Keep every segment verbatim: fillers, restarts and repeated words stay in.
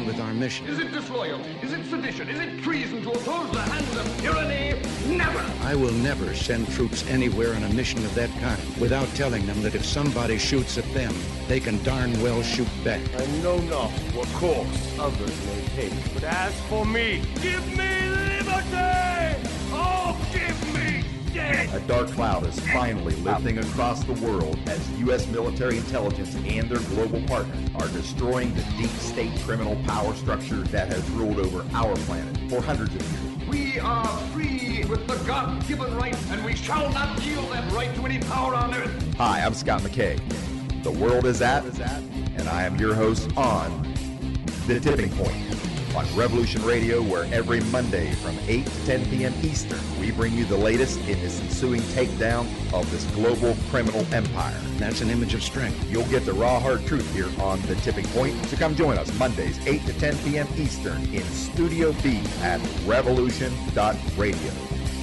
along with our mission. Is it disloyalty? Is it sedition? Is it treason to oppose the hands of tyranny? Never! I will never send troops anywhere on a mission of that kind without telling them that if somebody shoots at them, they can darn well shoot back. I know not what course others may take, but as for me, give me liberty! Oh, give me death! A dark cloud is finally lifting across the world as U S military intelligence and their global partners are destroying the deep state criminal power structure that has ruled over our planet for hundreds of years. We are free with the God-given right, and we shall not yield that right to any power on earth. Hi, I'm Scott McKay. The world is at, and I am your host on The Tipping Point on Revolution Radio, where every Monday from eight to ten p.m. Eastern, we bring you the latest in this ensuing takedown of this global criminal empire. That's an image of strength. You'll get the raw, hard truth here on The Tipping Point, so come join us Mondays, eight to ten p.m. Eastern in Studio B at revolution dot radio.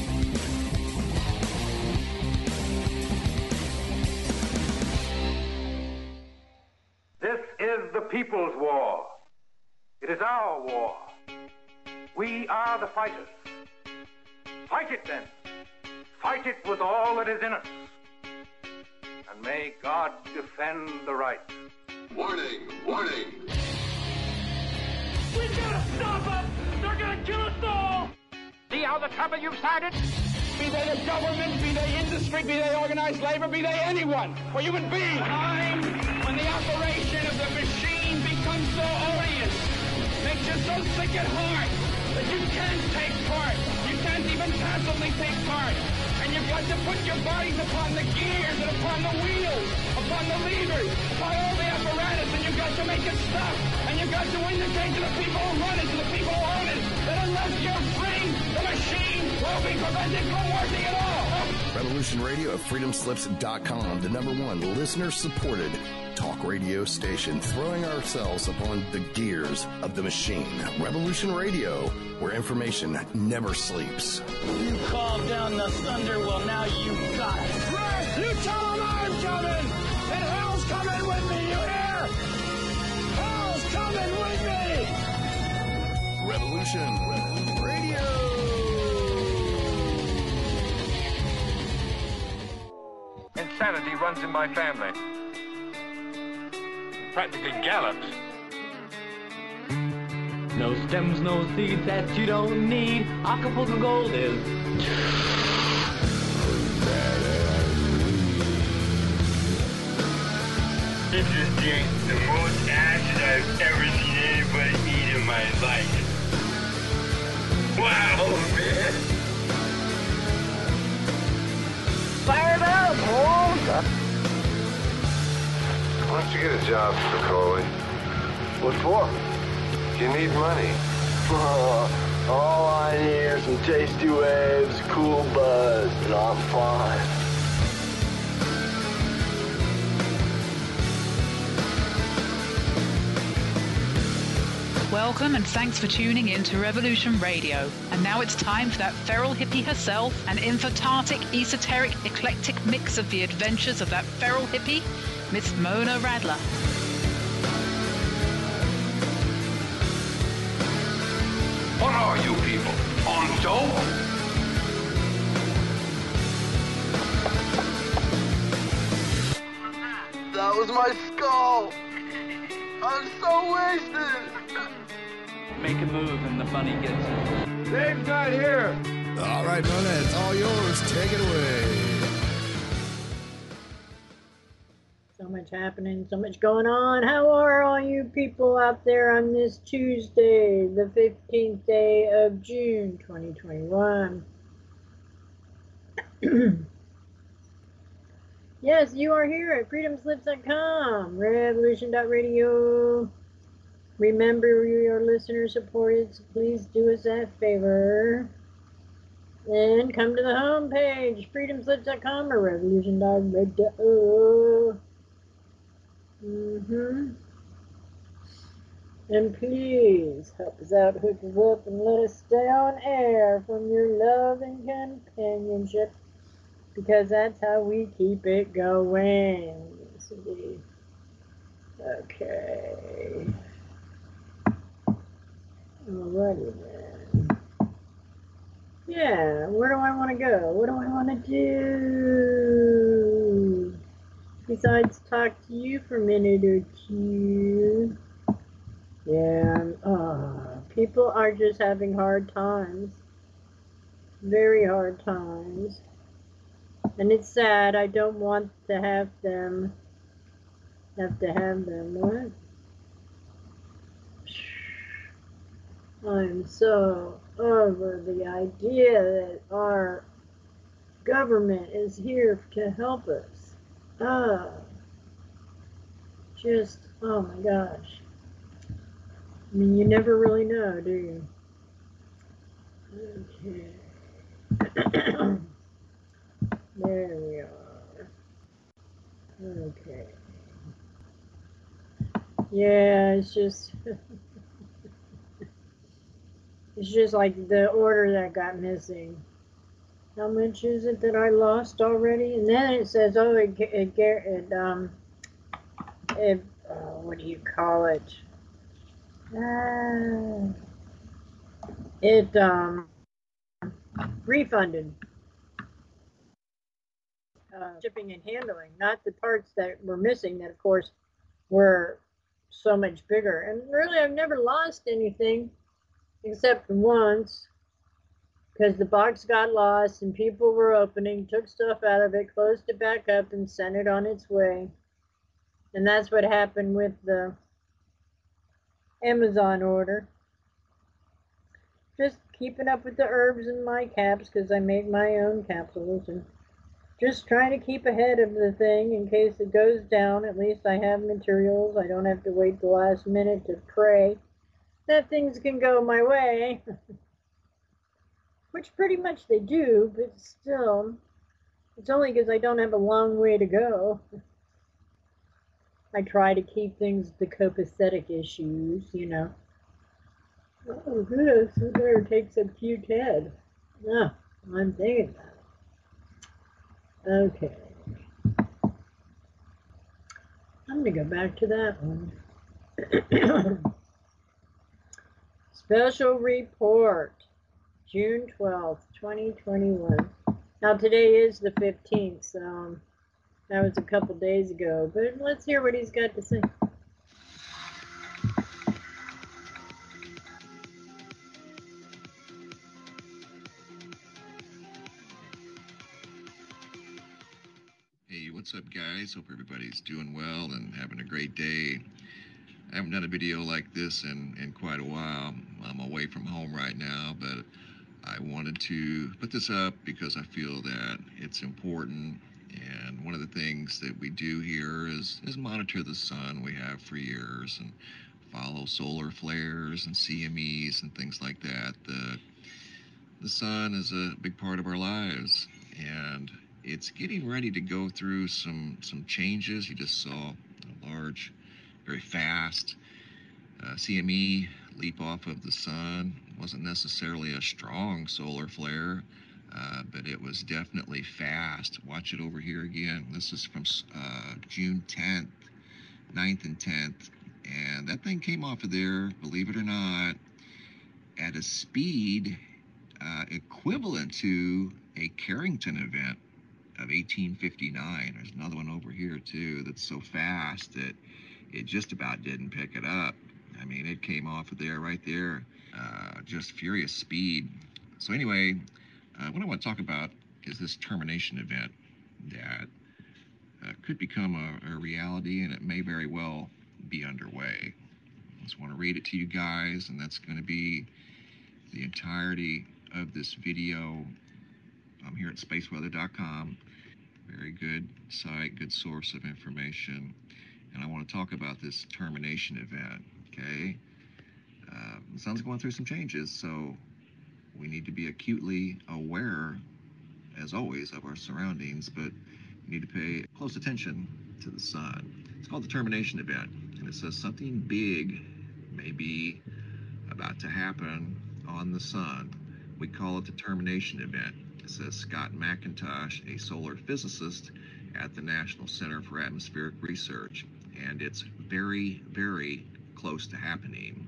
This is the people's war. It is our war. We are the fighters. Fight it then. Fight it with all that is in us. And may God defend the right. Warning! Warning! We've got to stop them! They're going to kill us all! See how the trouble you've started? Be they the government, be they industry, be they organized labor, be they anyone, or human beings. Time when the operation of the machine becomes so odious, makes you so sick at heart that you can't take part. You can't even passively take part. And you've got to put your bodies upon the gears and upon the wheels, upon the levers, upon all the apparatus, and you've got to make it stop. And you've got to indicate to the people who run it, to the people who own it, that unless you're free, the machine will be prevented from working at all. Revolution Radio at freedom slips dot com, the number one listener-supported talk radio station, throwing ourselves upon the gears of the machine. Revolution Radio, where information never sleeps. You called down the thunder, well now you got it. Right! You tell them I'm coming! And hell's coming with me, you hear? Hell's coming with me! Revolution Radio! Insanity runs in my family. Practically gallops. No stems, no seeds that you don't need. Acapulco Gold is. This is the, the most acid I've ever seen anybody eat in my life. Wow, man! Fire it up, boys! Why don't you get a job, Spicoli? What for? You need money. Uh, all I need are some tasty waves, cool buzz, and I'm fine. Welcome and thanks for tuning in to Revolution Radio. And now it's time for that feral hippie herself, an infantartic, esoteric, eclectic mix of the adventures of that feral hippie, Miss Mona Radler. What are you people? On dope? That was my skull! I'm so wasted! Make a move and the money gets it. Dave's not here! All right, Mona, it's all yours. Take it away. So much happening, so much going on. How are all you people out there on this Tuesday, the fifteenth day of June, twenty twenty-one? Yes, you are here at freedom slips dot com, revolution dot radio. Remember, you're listener supported, so please do us that favor. Then come to the homepage, freedom slips dot com or revolution dot radio. Mm-hmm. And please help us out, hook us up, and let us stay on air from your love and companionship, because that's how we keep it going. Okay. Alrighty then. Yeah, where do I want to go? What do I want to do? Besides talk to you for a minute or two. Yeah, uh, people are just having hard times. Very hard times. And it's sad. I don't want to have them have to have them. What? I'm so over the idea that our government is here to help us. Ah, just, oh my gosh. I mean, you never really know, do you? Okay. There we are. Okay. Yeah, it's just, it's just like the order that got missing. How much is it that I lost already? And then it says, oh, it, it, it um, it, uh, what do you call it? Uh, it, um, refunded. Uh, shipping and handling, not the parts that were missing that, of course, were so much bigger. And really, I've never lost anything except once, because the box got lost and people were opening, took stuff out of it, closed it back up, and sent it on its way. And that's what happened with the Amazon order. Just keeping up with the herbs in my caps, because I make my own capsules, and just trying to keep ahead of the thing in case it goes down. At least I have materials. I don't have to wait the last minute to pray that things can go my way. Which pretty much they do, but still, it's only because I don't have a long way to go. I try to keep things the copacetic issues, you know. Oh, goodness, I better take some Q ten. No, I'm thinking about it. Okay. I'm going to go back to that one. Special report, June twelfth, twenty twenty-one. Now, today is the fifteenth, so that was a couple days ago. But let's hear what he's got to say. Hey, what's up, guys? Hope everybody's doing well and having a great day. I haven't done a video like this in, in quite a while. I'm away from home right now, but I wanted to put this up because I feel that it's important. And one of the things that we do here is, is monitor the sun. We have for years, and follow solar flares and C M Es and things like that. The, the sun is a big part of our lives, and it's getting ready to go through some, some changes. You just saw a large, very fast uh, C M E leap off of the sun. It wasn't necessarily a strong solar flare, uh, but it was definitely fast. Watch it over here again. This is from uh, June tenth, ninth and tenth, and that thing came off of there, believe it or not, at a speed uh, equivalent to a Carrington event of eighteen fifty-nine. There's another one over here too that's so fast that it just about didn't pick it up. I mean, it came off of there right there, uh, just furious speed. So anyway, uh, what I want to talk about is this termination event that uh, could become a, a reality, and it may very well be underway. I just want to read it to you guys, and that's going to be the entirety of this video. I'm here at space weather dot com. Very good site, good source of information. And I want to talk about this termination event, okay? Uh, the sun's going through some changes, so we need to be acutely aware, as always, of our surroundings, but we need to pay close attention to the sun. It's called the termination event, and it says something big may be about to happen on the sun. We call it the termination event. Says Scott McIntosh, a solar physicist at the National Center for Atmospheric Research, and it's very, very close to happening.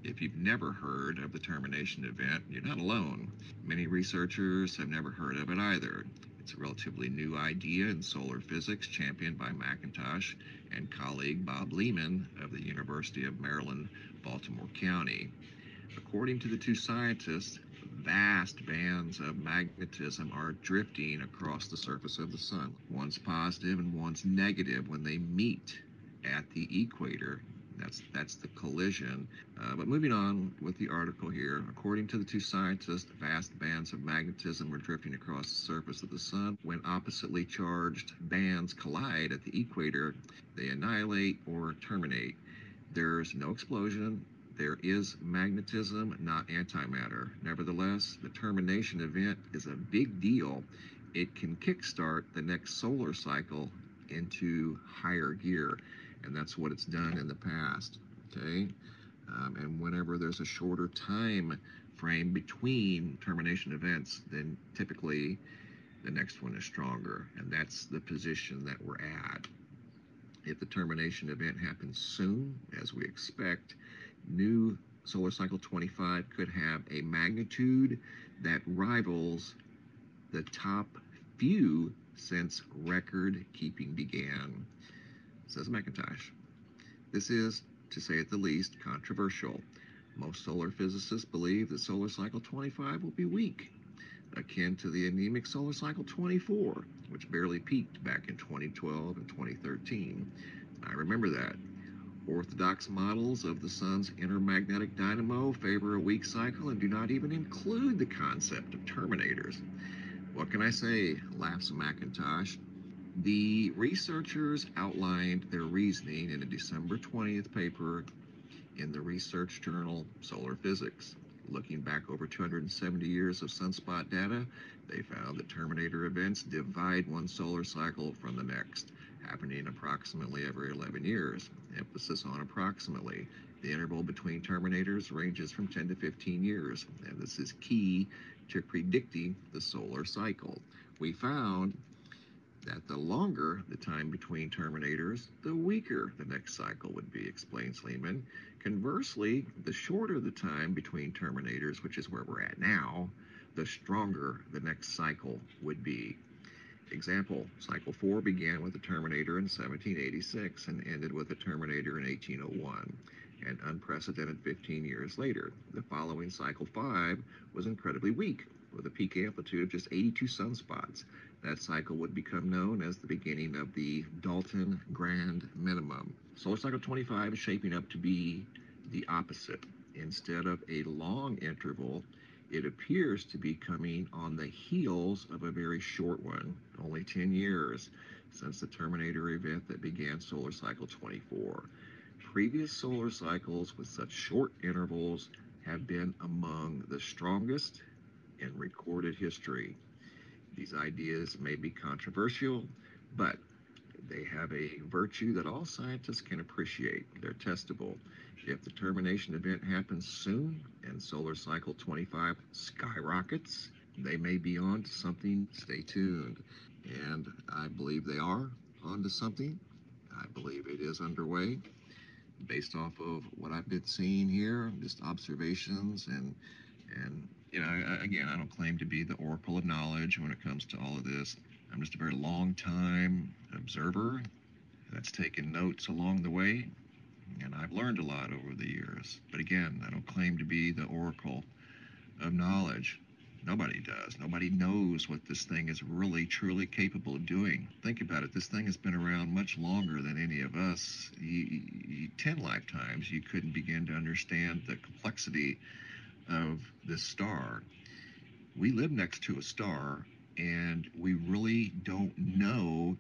If you've never heard of the termination event, you're not alone. Many researchers have never heard of it either. It's a relatively new idea in solar physics, championed by McIntosh and colleague Bob Lehman of the University of Maryland, Baltimore County. According to the two scientists, vast bands of magnetism are drifting across the surface of the sun. One's positive and one's negative when they meet at the equator. That's that's the collision. Uh, but moving on with the article here, according to the two scientists, vast bands of magnetism are drifting across the surface of the sun. When oppositely charged bands collide at the equator, they annihilate or terminate. There's no explosion. There is magnetism, not antimatter. Nevertheless, the termination event is a big deal. It can kickstart the next solar cycle into higher gear. And that's what it's done in the past, okay? Um, and whenever there's a shorter time frame between termination events, then typically the next one is stronger. And that's the position that we're at. If the termination event happens soon, as we expect, new solar cycle twenty-five could have a magnitude that rivals the top few since record keeping began, says McIntosh. This is, to say it the least, controversial. Most solar physicists believe that solar cycle twenty-five will be weak, akin to the anemic solar cycle twenty-four, which barely peaked back in twenty twelve and twenty thirteen. I remember that. Orthodox models of the sun's inner magnetic dynamo favor a weak cycle and do not even include the concept of terminators. What can I say? Laughs McIntosh. The researchers outlined their reasoning in a December twentieth paper in the research journal Solar Physics. Looking back over two hundred seventy years of sunspot data, they found that terminator events divide one solar cycle from the next, happening approximately every eleven years. Emphasis on approximately. The interval between terminators ranges from ten to fifteen years, and this is key to predicting the solar cycle. We found that the longer the time between terminators, the weaker the next cycle would be, explains Lehman. Conversely, the shorter the time between terminators, which is where we're at now, the stronger the next cycle would be. Example, cycle four began with a terminator in seventeen eighty-six and ended with a terminator in eighteen oh one, an unprecedented fifteen years later. The following cycle five was incredibly weak, with a peak amplitude of just eighty-two sunspots. That cycle would become known as the beginning of the Dalton Grand Minimum. Solar cycle twenty-five is shaping up to be the opposite. Instead of a long interval, it appears to be coming on the heels of a very short one, only ten years since the terminator event that began solar cycle twenty-four. Previous solar cycles with such short intervals have been among the strongest in recorded history. These ideas may be controversial, but they have a virtue that all scientists can appreciate. They're testable. If the termination event happens soon and solar cycle twenty-five skyrockets, they may be on to something. Stay tuned. And I believe they are on to something. I believe it is underway. Based off of what I've been seeing here, just observations and, and you know, again, I don't claim to be the oracle of knowledge when it comes to all of this. I'm just a very long time observer that's taken notes along the way, and I've learned a lot over the years. But again, I don't claim to be the oracle of knowledge. Nobody does. Nobody knows what this thing is really, truly capable of doing. Think about it. This thing has been around much longer than any of us. You, you, ten lifetimes, you couldn't begin to understand the complexity of this star. We live next to a star, and we really don't know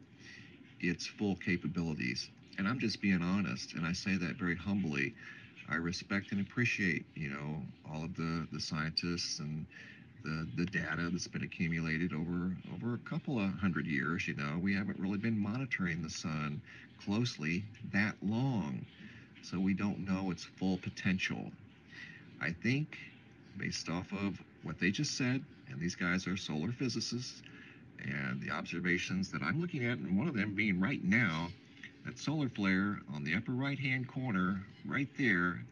its full capabilities. And I'm just being honest, and I say that very humbly. I respect and appreciate, you know, all of the, the scientists and the, the data that's been accumulated over, over a couple of hundred years. You know, we haven't really been monitoring the sun closely that long, so we don't know its full potential. I think, based off of what they just said, and these guys are solar physicists, and the observations that I'm looking at, and one of them being right now, that solar flare on the upper right-hand corner, right there,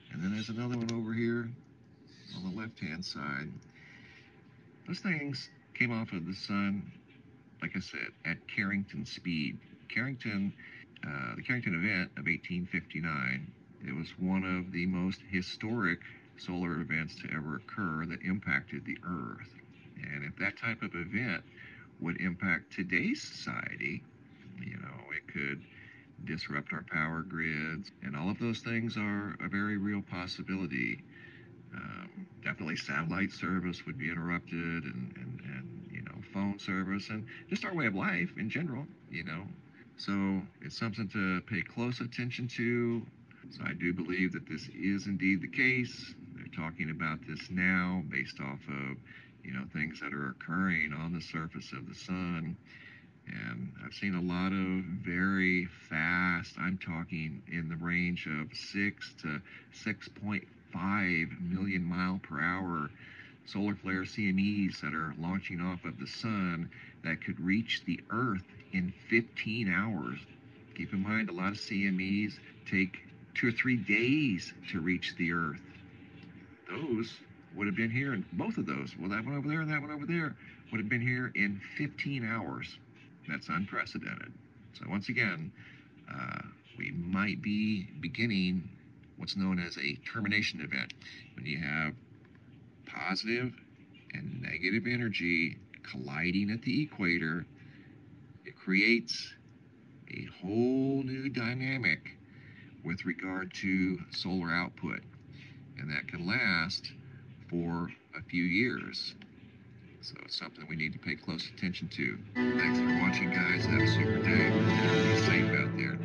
And then there's another one over here on the left-hand side. Those things came off of the sun, like I said, at Carrington speed. Carrington, uh, the Carrington event of eighteen fifty-nine, it was one of the most historic solar events to ever occur that impacted the Earth. And if that type of event would impact today's society, you know, it could disrupt our power grids, and all of those things are a very real possibility. Um, definitely satellite service would be interrupted, and, and, and, you know, phone service, and just our way of life in general, you know. So it's something to pay close attention to. So I do believe that this is indeed the case. They're talking about this now based off of, you know, things that are occurring on the surface of the sun. And I've seen a lot of very fast, I'm talking in the range of six to six point five million mile per hour solar flare C M Es that are launching off of the sun that could reach the Earth in fifteen hours. Keep in mind, a lot of C M Es take two or three days to reach the Earth. Those would have been here, and both of those, well, that one over there and that one over there, would have been here in fifteen hours. That's unprecedented. So once again, uh, we might be beginning what's known as a termination event. When you have positive and negative energy colliding at the equator, it creates a whole new dynamic with regard to solar output. And that can last for a few years. So it's something we need to pay close attention to. Thanks for watching, guys. Have a super day. Be safe out there.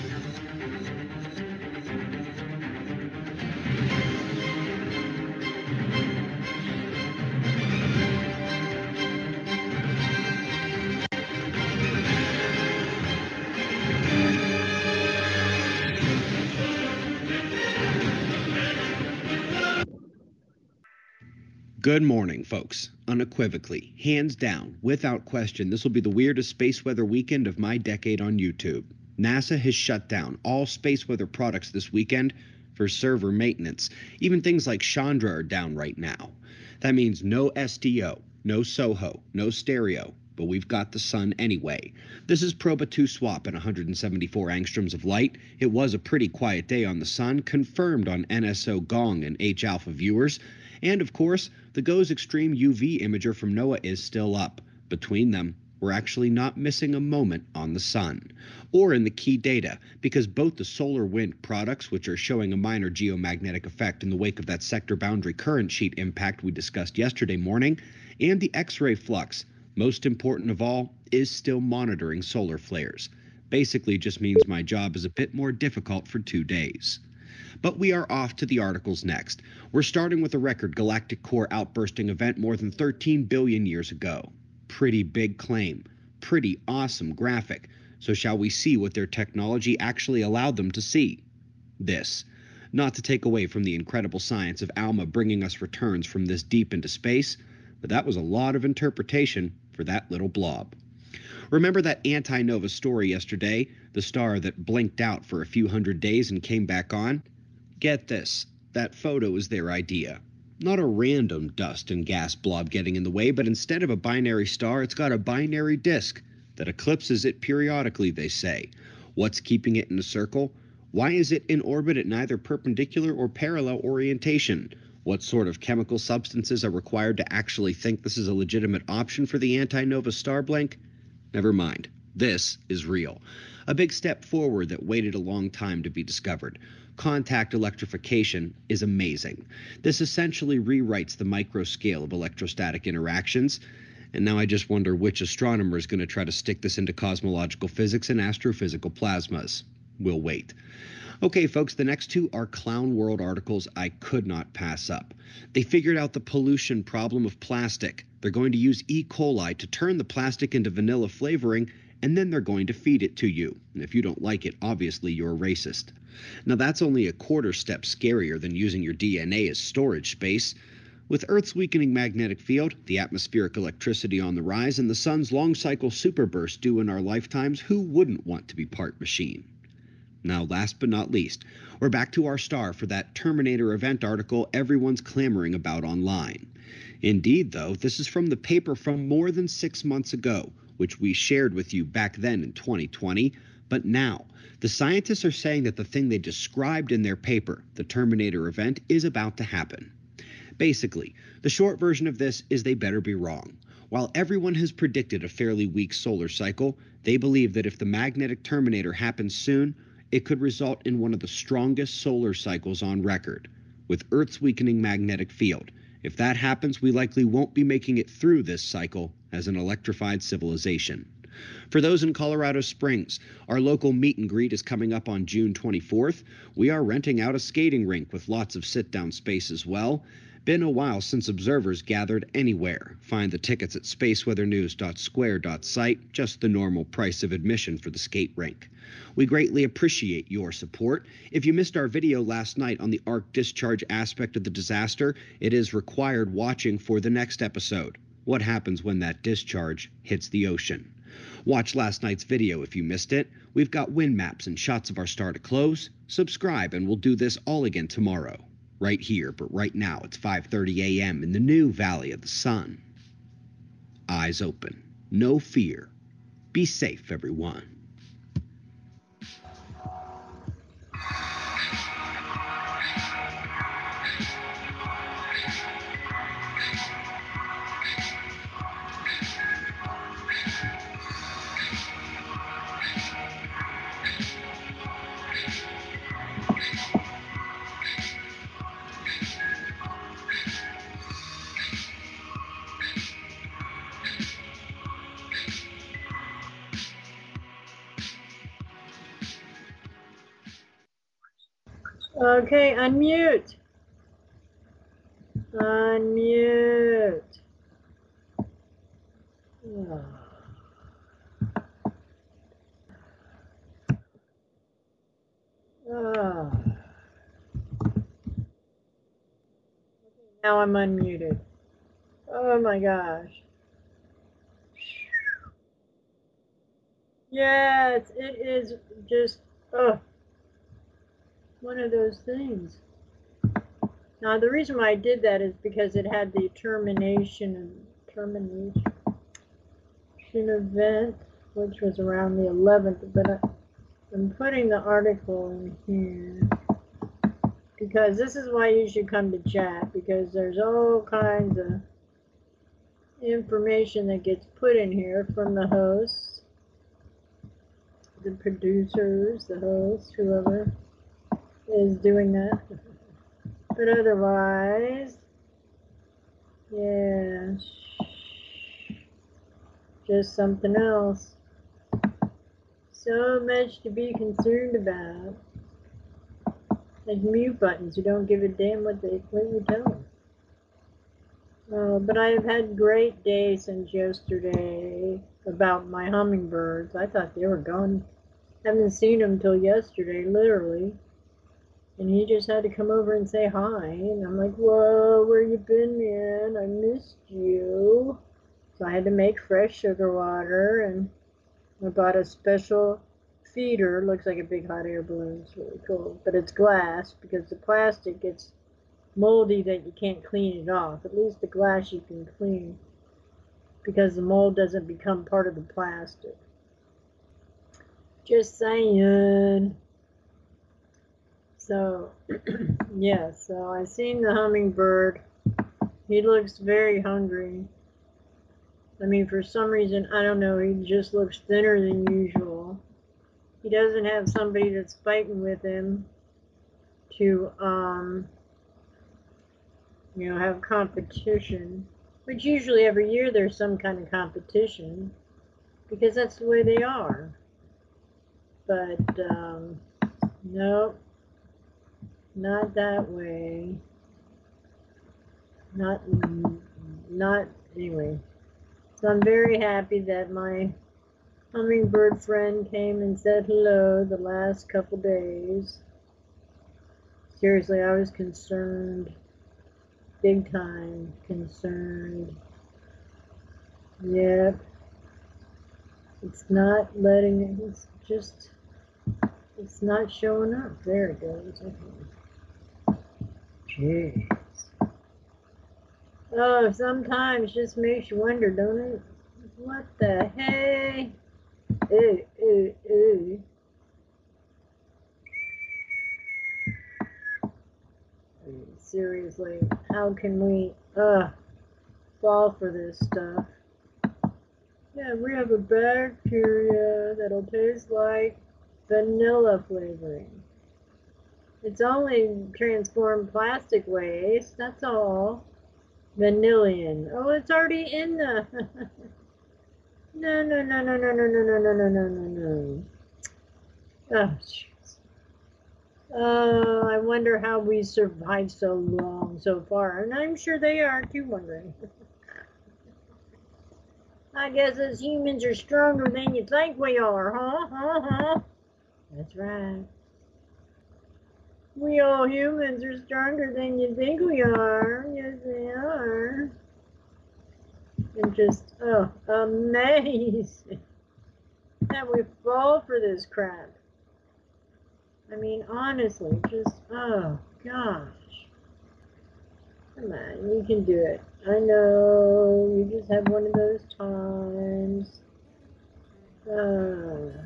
Good morning, folks. Unequivocally, hands down, without question, this will be the weirdest space weather weekend of my decade on YouTube. NASA has shut down all space weather products this weekend for server maintenance. Even things like Chandra are down right now. That means no S D O, no SOHO, no stereo, but we've got the sun anyway. This is Proba two swap at one hundred seventy-four angstroms of light. It was a pretty quiet day on the sun, confirmed on N S O Gong and H alpha viewers. And, of course, the GOES Extreme U V imager from NOAA is still up. Between them, we're actually not missing a moment on the sun. Or in the key data, because both the solar wind products, which are showing a minor geomagnetic effect in the wake of that sector boundary current sheet impact we discussed yesterday morning, and the X-ray flux, most important of all, is still monitoring solar flares. Basically just means my job is a bit more difficult for two days. But we are off to the articles next. We're starting with a record galactic core outbursting event more than thirteen billion years ago. Pretty big claim. Pretty awesome graphic. So shall we see what their technology actually allowed them to see? This. Not to take away from the incredible science of ALMA bringing us returns from this deep into space, but that was a lot of interpretation for that little blob. Remember that anti-nova story yesterday, the star that blinked out for a few hundred days and came back on? Get this, that photo is their idea. Not a random dust and gas blob getting in the way, but instead of a binary star, it's got a binary disk that eclipses it periodically, they say. What's keeping it in a circle? Why is it in orbit at neither perpendicular or parallel orientation? What sort of chemical substances are required to actually think this is a legitimate option for the anti-nova star blink? Never mind. This is real. A big step forward that waited a long time to be discovered. Contact electrification is amazing. This essentially rewrites the micro scale of electrostatic interactions. And now I just wonder which astronomer is going to try to stick this into cosmological physics and astrophysical plasmas. We'll wait. Okay, folks, the next two are Clown World articles I could not pass up. They figured out the pollution problem of plastic. They're going to use E. coli to turn the plastic into vanilla flavoring, and then they're going to feed it to you. And if you don't like it, obviously you're a racist. Now that's only a quarter step scarier than using your D N A as storage space. With Earth's weakening magnetic field, the atmospheric electricity on the rise, and the sun's long cycle superburst due in our lifetimes, who wouldn't want to be part machine? Now, last but not least, we're back to our star for that Terminator event article everyone's clamoring about online. Indeed, though, this is from the paper from more than six months ago, which we shared with you back then in twenty twenty, but now, the scientists are saying that the thing they described in their paper, the Terminator event, is about to happen. Basically, the short version of this is they better be wrong. While everyone has predicted a fairly weak solar cycle, they believe that if the magnetic Terminator happens soon, it could result in one of the strongest solar cycles on record, with Earth's weakening magnetic field. If that happens, we likely won't be making it through this cycle as an electrified civilization. For those in Colorado Springs, our local meet and greet is coming up on June twenty-fourth. We are renting out a skating rink with lots of sit-down space as well. Been a while since observers gathered anywhere. Find the tickets at spaceweathernews dot square dot site, just the normal price of admission for the skate rink. We greatly appreciate your support. If you missed our video last night on the arc discharge aspect of the disaster, it is required watching for the next episode. What happens when that discharge hits the ocean? Watch last night's video if you missed it. We've got wind maps and shots of our star to close. Subscribe and we'll do this all again tomorrow. Right here, but right now it's five thirty a m in the new Valley of the Sun. Eyes open. No fear. Be safe, everyone. Okay, unmute. Unmute. Oh. Oh. Now I'm unmuted. Oh my gosh. Yes, it is just, oh. one of those things. Now the reason why I did that is because it had the termination and termination event, which was around the eleventh, but I, I'm putting the article in here because this is why you should come to chat, because there's all kinds of information that gets put in here from the hosts, the producers, the hosts, whoever is doing that. But otherwise, yeah, just something else. So much to be concerned about. Like mute buttons, you don't give a damn what they what you tell them. Uh, but I have had great days since yesterday about my hummingbirds. I thought they were gone. Haven't seen them till yesterday, literally. And he just had to come over and say hi. And I'm like, whoa, where you been, man? I missed you. So I had to make fresh sugar water. And I bought a special feeder. Looks like a big hot air balloon. It's really cool. But it's glass because the plastic gets moldy that you can't clean it off. At least the glass you can clean because the mold doesn't become part of the plastic. Just saying. So, yeah, so I seen the hummingbird. He looks very hungry. I mean, for some reason, I don't know, he just looks thinner than usual. He doesn't have somebody that's fighting with him to, um, you know, have competition. Which usually every year there's some kind of competition, because that's the way they are. But, um, nope. Not that way. Not, not, anyway. So I'm very happy that my hummingbird friend came and said hello the last couple days. Seriously, I was concerned. Big time concerned. Yep. It's not letting, it's just, It's not showing up. There it goes. Okay. Jeez. Oh, sometimes just makes you wonder, don't it? What the hey? Ooh, ooh, ooh. I mean, seriously, how can we uh fall for this stuff? Yeah, we have a bacteria that'll taste like vanilla flavoring. It's only transformed plastic waste, that's all. Vanillion. Oh, it's already in the... no, no, no, no, no, no, no, no, no, no, no, no, no. Oh, jeez. Oh, I wonder how we survived so long so far. And I'm sure they are too, wondering. I guess us humans are stronger than you think we are, huh? Huh? Huh? That's right. We all humans are stronger than you think we are. Yes, they are. And just, oh, amazing that we fall for this crap. I mean, honestly, just, oh, gosh. Come on, you can do it. I know, you just have one of those times. Uh,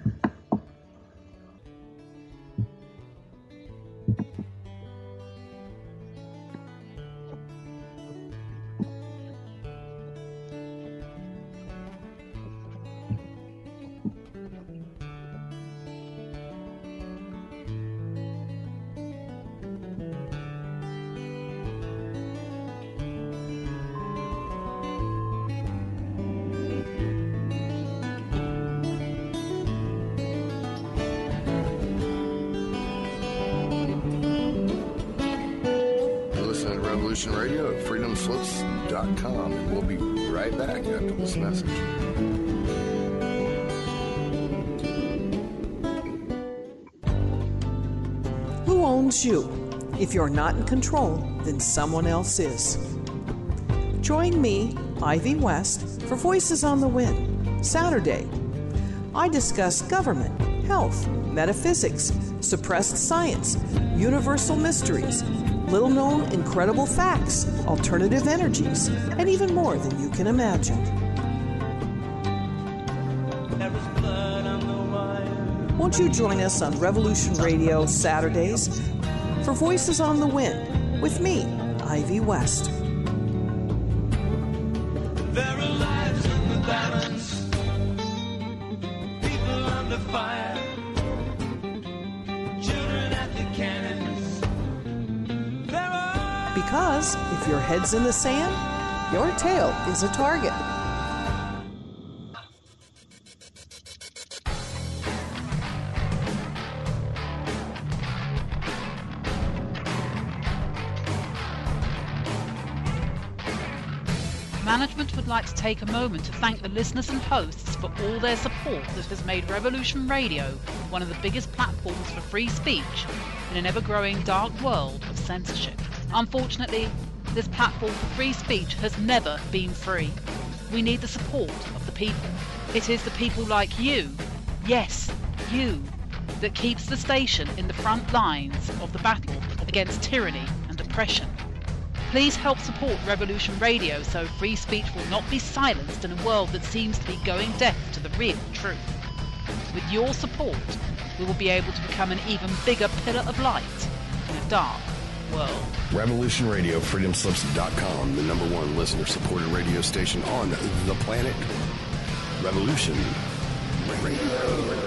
Radio at freedom slips dot com, and we'll be right back after this message. Who owns you? If you're not in control, then someone else is. Join me, Ivy West, for Voices on the Wind, Saturday. I discuss government, health, metaphysics, suppressed science, universal mysteries, little-known incredible facts, alternative energies, and even more than you can imagine. Won't you join us on Revolution Radio Saturdays for Voices on the Wind with me, Ivy West. There are lives in the balance, people under fire, children at the cannons. Because if your head's in the sand, your tail is a target. Management would like to take a moment to thank the listeners and hosts for all their support that has made Revolution Radio one of the biggest platforms for free speech in an ever-growing dark world of censorship. Unfortunately, this platform for free speech has never been free. We need the support of the people. It is the people like you, yes, you, that keeps the station in the front lines of the battle against tyranny and oppression. Please help support Revolution Radio so free speech will not be silenced in a world that seems to be going deaf to the real truth. With your support, we will be able to become an even bigger pillar of light in a dark world. Revolution Radio, freedom slips dot com, the number one listener-supported radio station on the planet. Revolution Radio.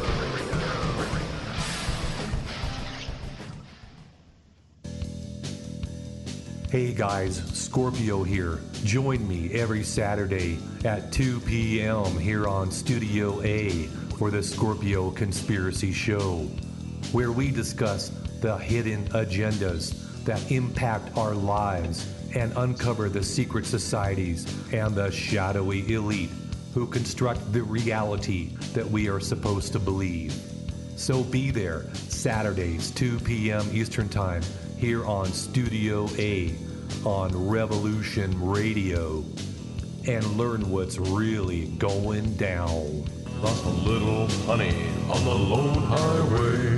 Hey guys, Scorpio here. Join me every Saturday at two p.m. here on Studio A for the Scorpio Conspiracy Show, where we discuss the hidden agendas that impact our lives and uncover the secret societies and the shadowy elite who construct the reality that we are supposed to believe. So be there Saturdays, two p.m. Eastern Time, here on Studio A on Revolution Radio, and learn what's really going down. Lost a little honey on the lone highway.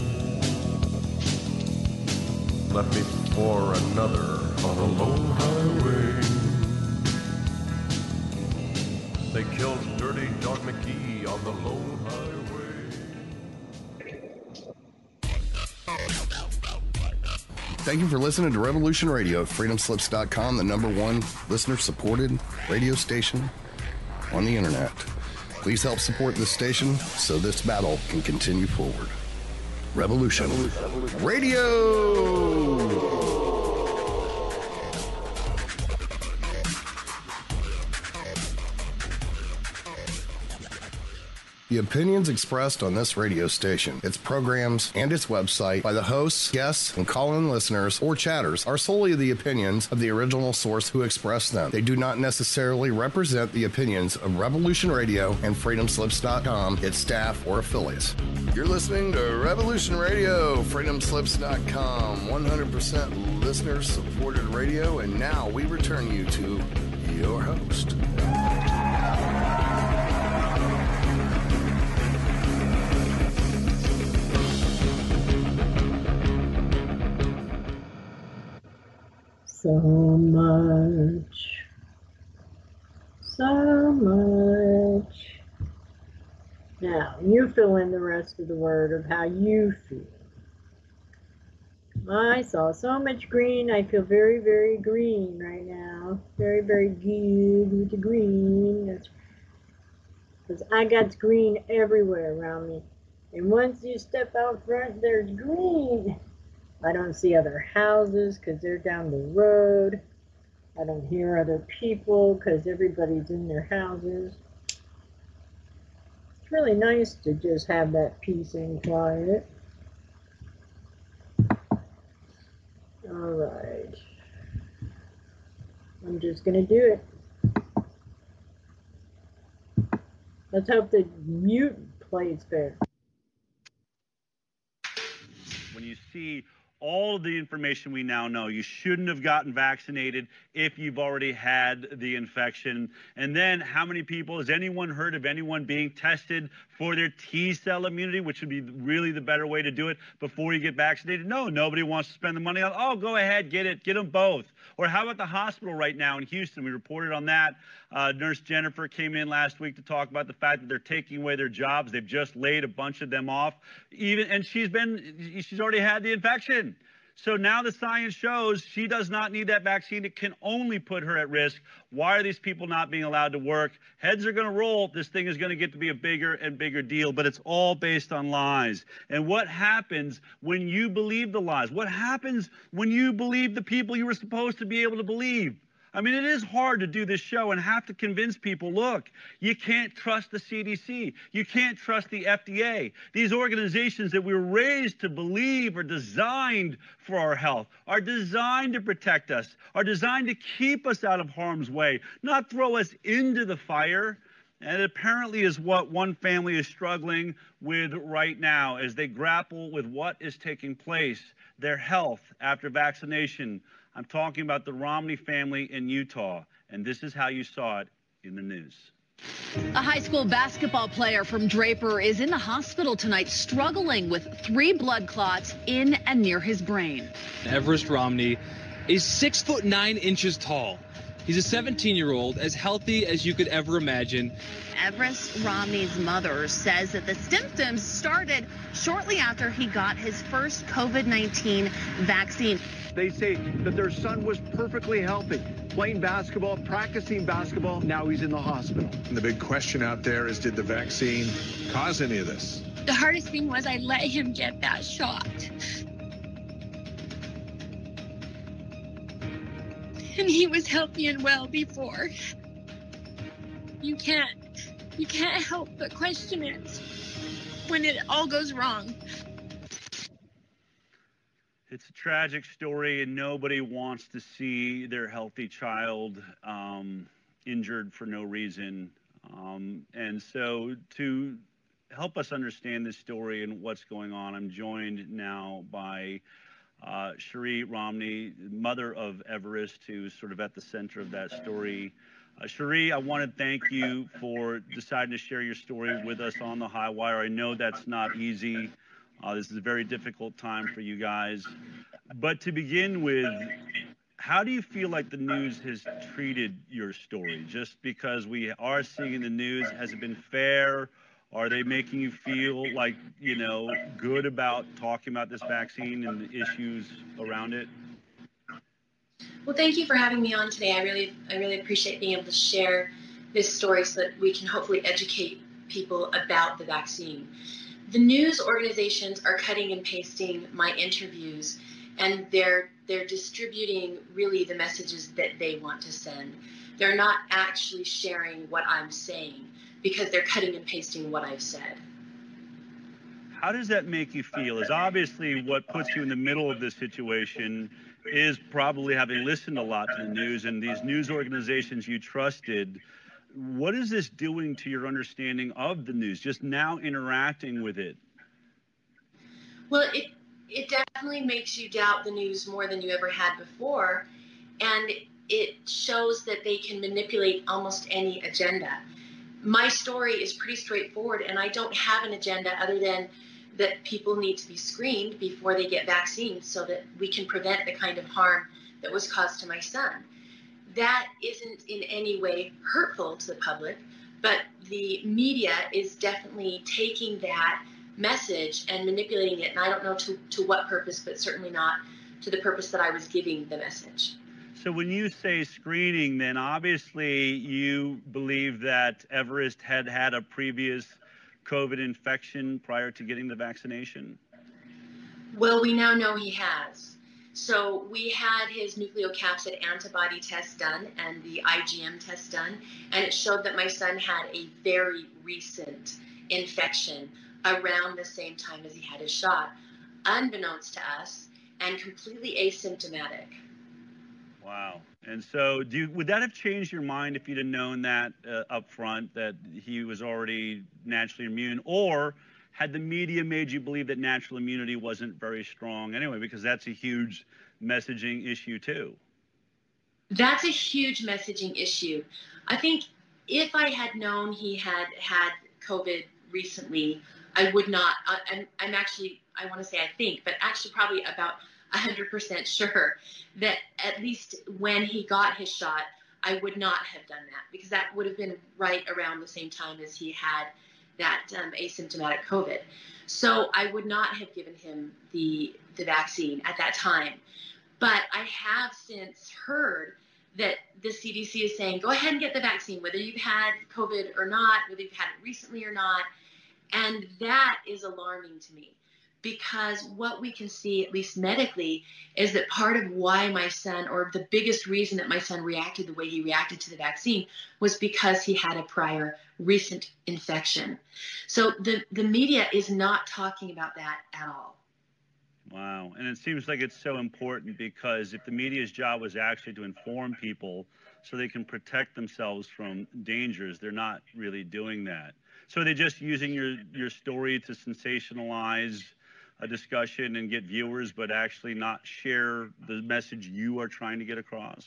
Left me for another on the lone highway. They killed Dirty Dog McGee on the lone highway. Thank you for listening to Revolution Radio at freedom slips dot com, the number one listener-supported radio station on the internet. Please help support this station so this battle can continue forward. Revolution, Revolution. Radio! The opinions expressed on this radio station, its programs, and its website by the hosts, guests, and call-in listeners or chatters are solely the opinions of the original source who expressed them. They do not necessarily represent the opinions of Revolution Radio and freedom slips dot com, its staff, or affiliates. You're listening to Revolution Radio, freedom slips dot com, one hundred percent listener-supported radio, and now we return you to your host. So much, so much. Now, you fill in the rest of the word of how you feel. I saw so much green. I feel very, very green right now. Very, very good with the green. That's because I got green everywhere around me. And once you step out front, there's green. I don't see other houses because they're down the road. I don't hear other people because everybody's in their houses. It's really nice to just have that peace and quiet. All right. I'm just going to do it. Let's hope the mute plays fair. When you see all of the information we now know, you shouldn't have gotten vaccinated if you've already had the infection. And then how many people, has anyone heard of anyone being tested for their T-cell immunity, which would be really the better way to do it before you get vaccinated? No, nobody wants to spend the money on, oh, go ahead, get it, get them both. Or how about the hospital right now in Houston? We reported on that. Uh, Nurse Jennifer came in last week to talk about the fact that they're taking away their jobs. They've just laid a bunch of them off. Even, and she's been, she's already had the infection. So now the science shows she does not need that vaccine. It can only put her at risk. Why are these people not being allowed to work? Heads are going to roll. This thing is going to get to be a bigger and bigger deal, but it's all based on lies. And what happens when you believe the lies? What happens when you believe the people you were supposed to be able to believe? I mean, it is hard to do this show and have to convince people, look, you can't trust the C D C. You can't trust the F D A. These organizations that we were raised to believe are designed for our health, are designed to protect us, are designed to keep us out of harm's way, not throw us into the fire. And it apparently is what one family is struggling with right now as they grapple with what is taking place, their health after vaccination. I'm talking about the Romney family in Utah, and this is how you saw it in the news. A high school basketball player from Draper is in the hospital tonight struggling with three blood clots in and near his brain. Everest Romney is six foot nine inches tall. He's a seventeen-year-old, as healthy as you could ever imagine. Everest Romney's mother says that the symptoms started shortly after he got his first COVID nineteen vaccine. They say that their son was perfectly healthy, playing basketball, practicing basketball. Now he's in the hospital. And the big question out there is, did the vaccine cause any of this? The hardest thing was I let him get that shot. And he was healthy and well before. You can't, you can't help but question it when it all goes wrong. It's a tragic story, and nobody wants to see their healthy child um, injured for no reason. Um, and so to help us understand this story and what's going on, I'm joined now by uh, Cherie Romney, mother of Everest, who's sort of at the center of that story. Uh, Cherie, I want to thank you for deciding to share your story with us on the High Wire. I know that's not easy. Uh, this is a very difficult time for you guys. But to begin with, how do you feel like the news has treated your story? Just because we are seeing in the news, has it been fair? Are they making you feel like, you know, good about talking about this vaccine and the issues around it? Well, thank you for having me on today. I really, I really appreciate being able to share this story so that we can hopefully educate people about the vaccine. The news organizations are cutting and pasting my interviews, and they're they're distributing really the messages that they want to send. They're not actually sharing what I'm saying because they're cutting and pasting what I've said. How does that make you feel? Is obviously what puts you in the middle of this situation is probably having listened a lot to the news and these news organizations you trusted. What is this doing to your understanding of the news, just now interacting with it? Well, it, it definitely makes you doubt the news more than you ever had before. And it shows that they can manipulate almost any agenda. My story is pretty straightforward, and I don't have an agenda other than that people need to be screened before they get vaccines so that we can prevent the kind of harm that was caused to my son. That isn't in any way hurtful to the public, but the media is definitely taking that message and manipulating it, and I don't know to, to what purpose, but certainly not to the purpose that I was giving the message. So when you say screening, then obviously you believe that Everest had had a previous COVID infection prior to getting the vaccination? Well, we now know he has. So we had his nucleocapsid antibody test done and the I G M test done, and it showed that my son had a very recent infection around the same time as he had his shot, unbeknownst to us, and completely asymptomatic. Wow. And so do you, would that have changed your mind if you'd have known that uh, up front, that he was already naturally immune? Or had the media made you believe that natural immunity wasn't very strong anyway? Because that's a huge messaging issue too. That's a huge messaging issue. I think if I had known he had had COVID recently, I would not, I, I'm, I'm actually, I want to say I think, but actually probably about one hundred percent sure that at least when he got his shot, I would not have done that, because that would have been right around the same time as he had that um, asymptomatic COVID. So I would not have given him the, the vaccine at that time. But I have since heard that the C D C is saying, go ahead and get the vaccine, whether you've had COVID or not, whether you've had it recently or not. And that is alarming to me, because what we can see, at least medically, is that part of why my son, or the biggest reason that my son reacted the way he reacted to the vaccine, was because he had a prior recent infection. So the, the media is not talking about that at all. Wow. And it seems like it's so important, because if the media's job was actually to inform people so they can protect themselves from dangers, they're not really doing that. So are they just using your, your story to sensationalize a discussion and get viewers, but actually not share the message you are trying to get across?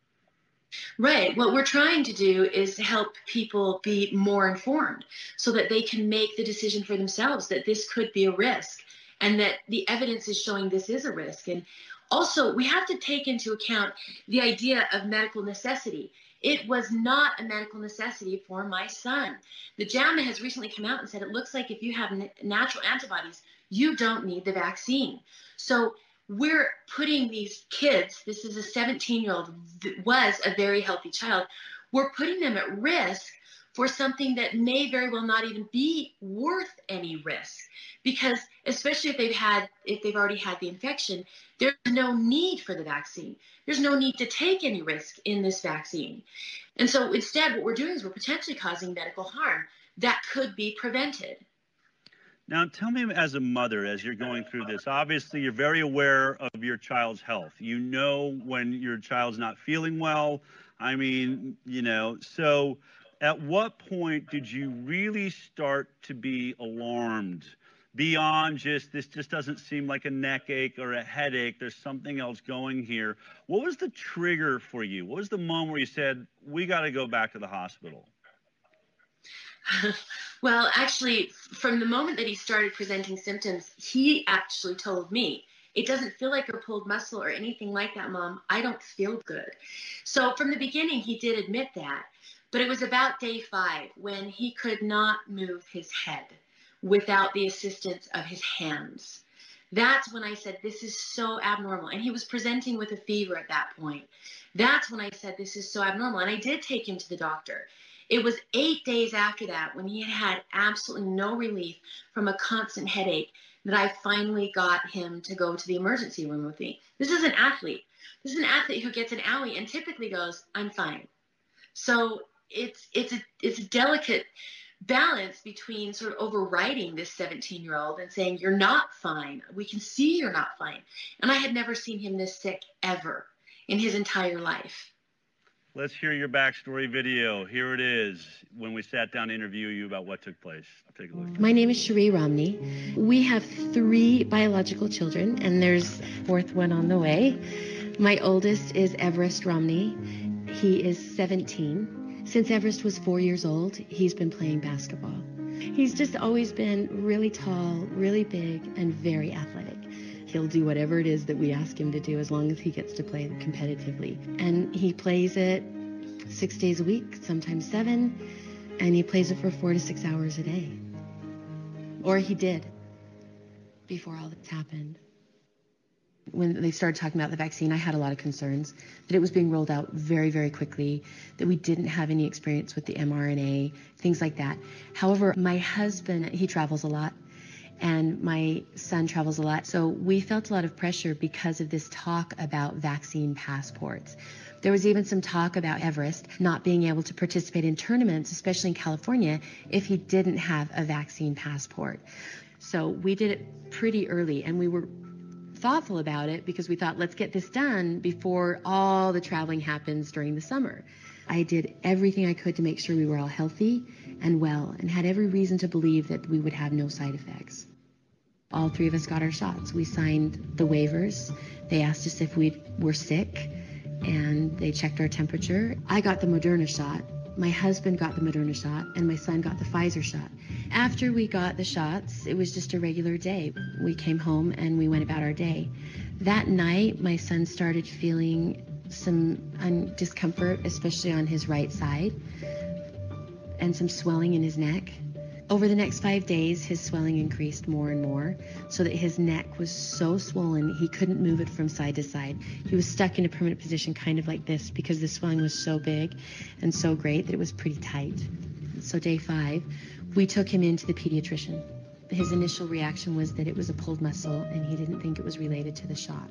Right. What we're trying to do is help people be more informed so that they can make the decision for themselves that this could be a risk, and that the evidence is showing this is a risk. And also, we have to take into account the idea of medical necessity. It was not a medical necessity for my son. The JAMA has recently come out and said it looks like if you have natural antibodies, you don't need the vaccine. So we're putting these kids, this is a seventeen-year-old, was a very healthy child, we're putting them at risk for something that may very well not even be worth any risk. Because especially if they've had, if they've already had the infection, there's no need for the vaccine. There's no need to take any risk in this vaccine. And so instead, what we're doing is we're potentially causing medical harm that could be prevented. Now, tell me, as a mother, as you're going through this, obviously you're very aware of your child's health. You know when your child's not feeling well. I mean, you know, so at what point did you really start to be alarmed beyond just, this just doesn't seem like a neck ache or a headache, there's something else going here. What was the trigger for you? What was the moment where you said, we got to go back to the hospital? Well, actually, from the moment that he started presenting symptoms, he actually told me, it doesn't feel like a pulled muscle or anything like that, Mom. I don't feel good. So from the beginning, he did admit that. But it was about day five when he could not move his head without the assistance of his hands. That's when I said, this is so abnormal. And he was presenting with a fever at that point. That's when I said, this is so abnormal. And I did take him to the doctor. It was eight days after that, when he had had absolutely no relief from a constant headache, that I finally got him to go to the emergency room with me. This is an athlete. This is an athlete who gets an owie and typically goes, I'm fine. So it's it's a it's a delicate balance between sort of overriding this seventeen-year-old and saying, you're not fine. We can see you're not fine. And I had never seen him this sick ever in his entire life. Let's hear your backstory video. Here it is, when we sat down to interview you about what took place. Take a look. My name is Cherie Romney. We have three biological children, and there's a fourth one on the way. My oldest is Everest Romney. He is seventeen. Since Everest was four years old, he's been playing basketball. He's just always been really tall, really big, and very athletic. He'll do whatever it is that we ask him to do as long as he gets to play competitively. And he plays it six days a week, sometimes seven, and he plays it for four to six hours a day. Or he did before all this happened. When they started talking about the vaccine, I had a lot of concerns that it was being rolled out very, very quickly, that we didn't have any experience with the M R N A, things like that. However, my husband, he travels a lot, and my son travels a lot. So we felt a lot of pressure because of this talk about vaccine passports. There was even some talk about Everest not being able to participate in tournaments, especially in California, if he didn't have a vaccine passport. So we did it pretty early, and we were thoughtful about it because we thought, let's get this done before all the traveling happens during the summer. I did everything I could to make sure we were all healthy and well, and had every reason to believe that we would have no side effects. All three of us got our shots. We signed the waivers. They asked us if we were sick, and they checked our temperature. I got the Moderna shot. My husband got the Moderna shot, and my son got the Pfizer shot. After we got the shots, it was just a regular day. We came home and we went about our day. That night, my son started feeling some un- discomfort, especially on his right side, and some swelling in his neck. Over the next five days, his swelling increased more and more, so that his neck was so swollen he couldn't move it from side to side. He was stuck in a permanent position kind of like this because the swelling was so big and so great that it was pretty tight. So day five, we took him into the pediatrician. His initial reaction was that it was a pulled muscle and he didn't think it was related to the shot.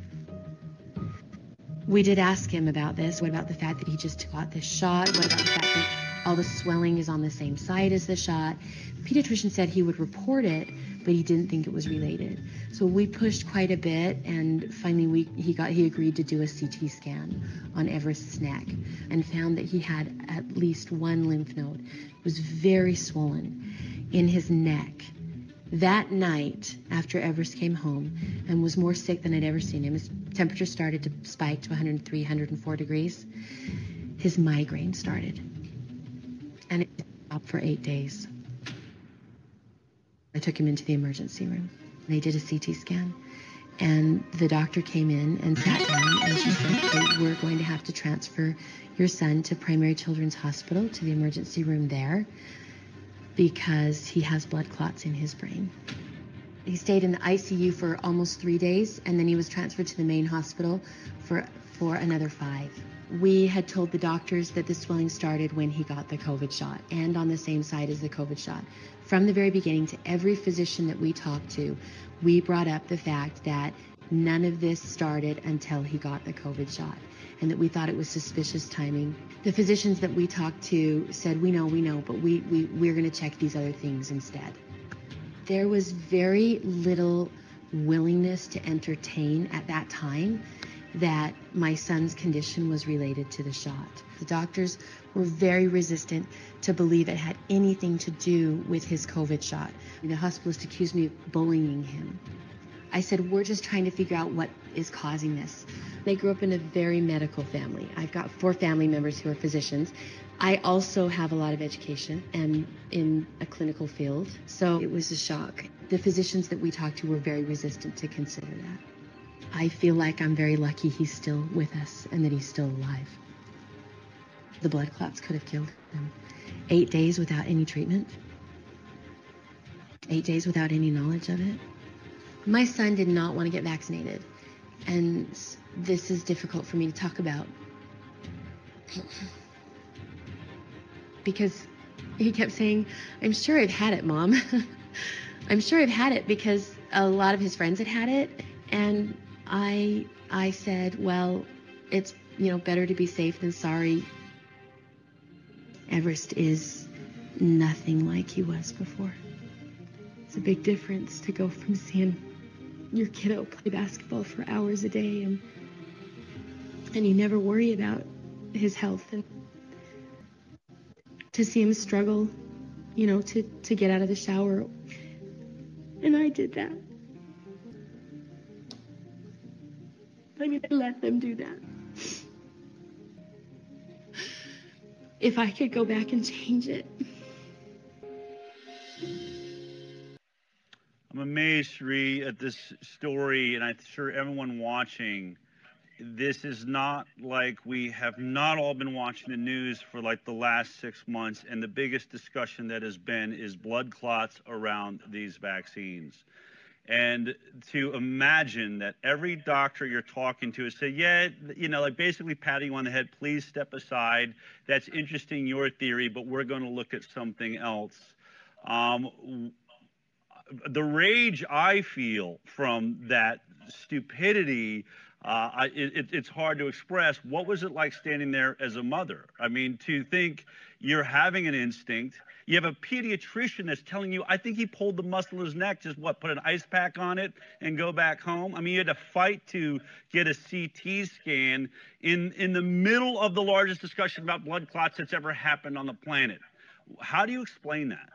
We did ask him about this. What about the fact that he just got this shot? What about the fact that all the swelling is on the same side as the shot? The pediatrician said he would report it, but he didn't think it was related. So we pushed quite a bit, and finally we, he got he agreed to do a C T scan on Everest's neck and found that he had at least one lymph node. It was very swollen in his neck. That night, after Everest came home and was more sick than I'd ever seen him, his temperature started to spike to one hundred three, one hundred four degrees. His migraine started, and it stopped for eight days. I took him into the emergency room. They did a C T scan, and the doctor came in and sat down, and she said, hey, we're going to have to transfer your son to Primary Children's Hospital, to the emergency room there, because he has blood clots in his brain. He stayed in the I C U for almost three days, and then he was transferred to the main hospital for, for another five. We had told the doctors that the swelling started when he got the COVID shot, and on the same side as the COVID shot. From the very beginning, to every physician that we talked to, we brought up the fact that none of this started until he got the COVID shot, and that we thought it was suspicious timing. The physicians that we talked to said, we know, we know, but we, we, we're going to check these other things instead. There was very little willingness to entertain at that time that my son's condition was related to the shot. The doctors were very resistant to believe it had anything to do with his COVID shot. The hospitalist accused me of bullying him. I said, we're just trying to figure out what is causing this. They grew up in a very medical family. I've got four family members who are physicians. I also have a lot of education and in a clinical field, so it was a shock. The physicians that we talked to were very resistant to consider that. I feel like I'm very lucky he's still with us and that he's still alive. The blood clots could have killed him. Eight days without any treatment. Eight days without any knowledge of it. My son did not want to get vaccinated, and this is difficult for me to talk about. Because he kept saying, I'm sure I've had it, Mom. I'm sure I've had it because a lot of his friends had had it. And I I said, well, it's, you know, better to be safe than sorry. Everest is nothing like he was before. It's a big difference to go from seeing your kiddo play basketball for hours a day and and you never worry about his health, and to see him struggle, you know, to, to get out of the shower. And I did that. I mean, I let them do that. If I could go back and change it. I'm amazed, Sheree, at this story, and I'm sure everyone watching, this is not like we have not all been watching the news for like the last six months, and the biggest discussion that has been is blood clots around these vaccines. And to imagine that every doctor you're talking to is saying, yeah, you know, like basically patting you on the head, please step aside. That's interesting, your theory, but we're going to look at something else. Um, the rage I feel from that stupidity, uh, I, it, it's hard to express. What was it like standing there as a mother? I mean, to think you're having an instinct. You have a pediatrician that's telling you, I think he pulled the muscle in his neck, just what, put an ice pack on it and go back home? I mean, you had to fight to get a C T scan in, in the middle of the largest discussion about blood clots that's ever happened on the planet. How do you explain that?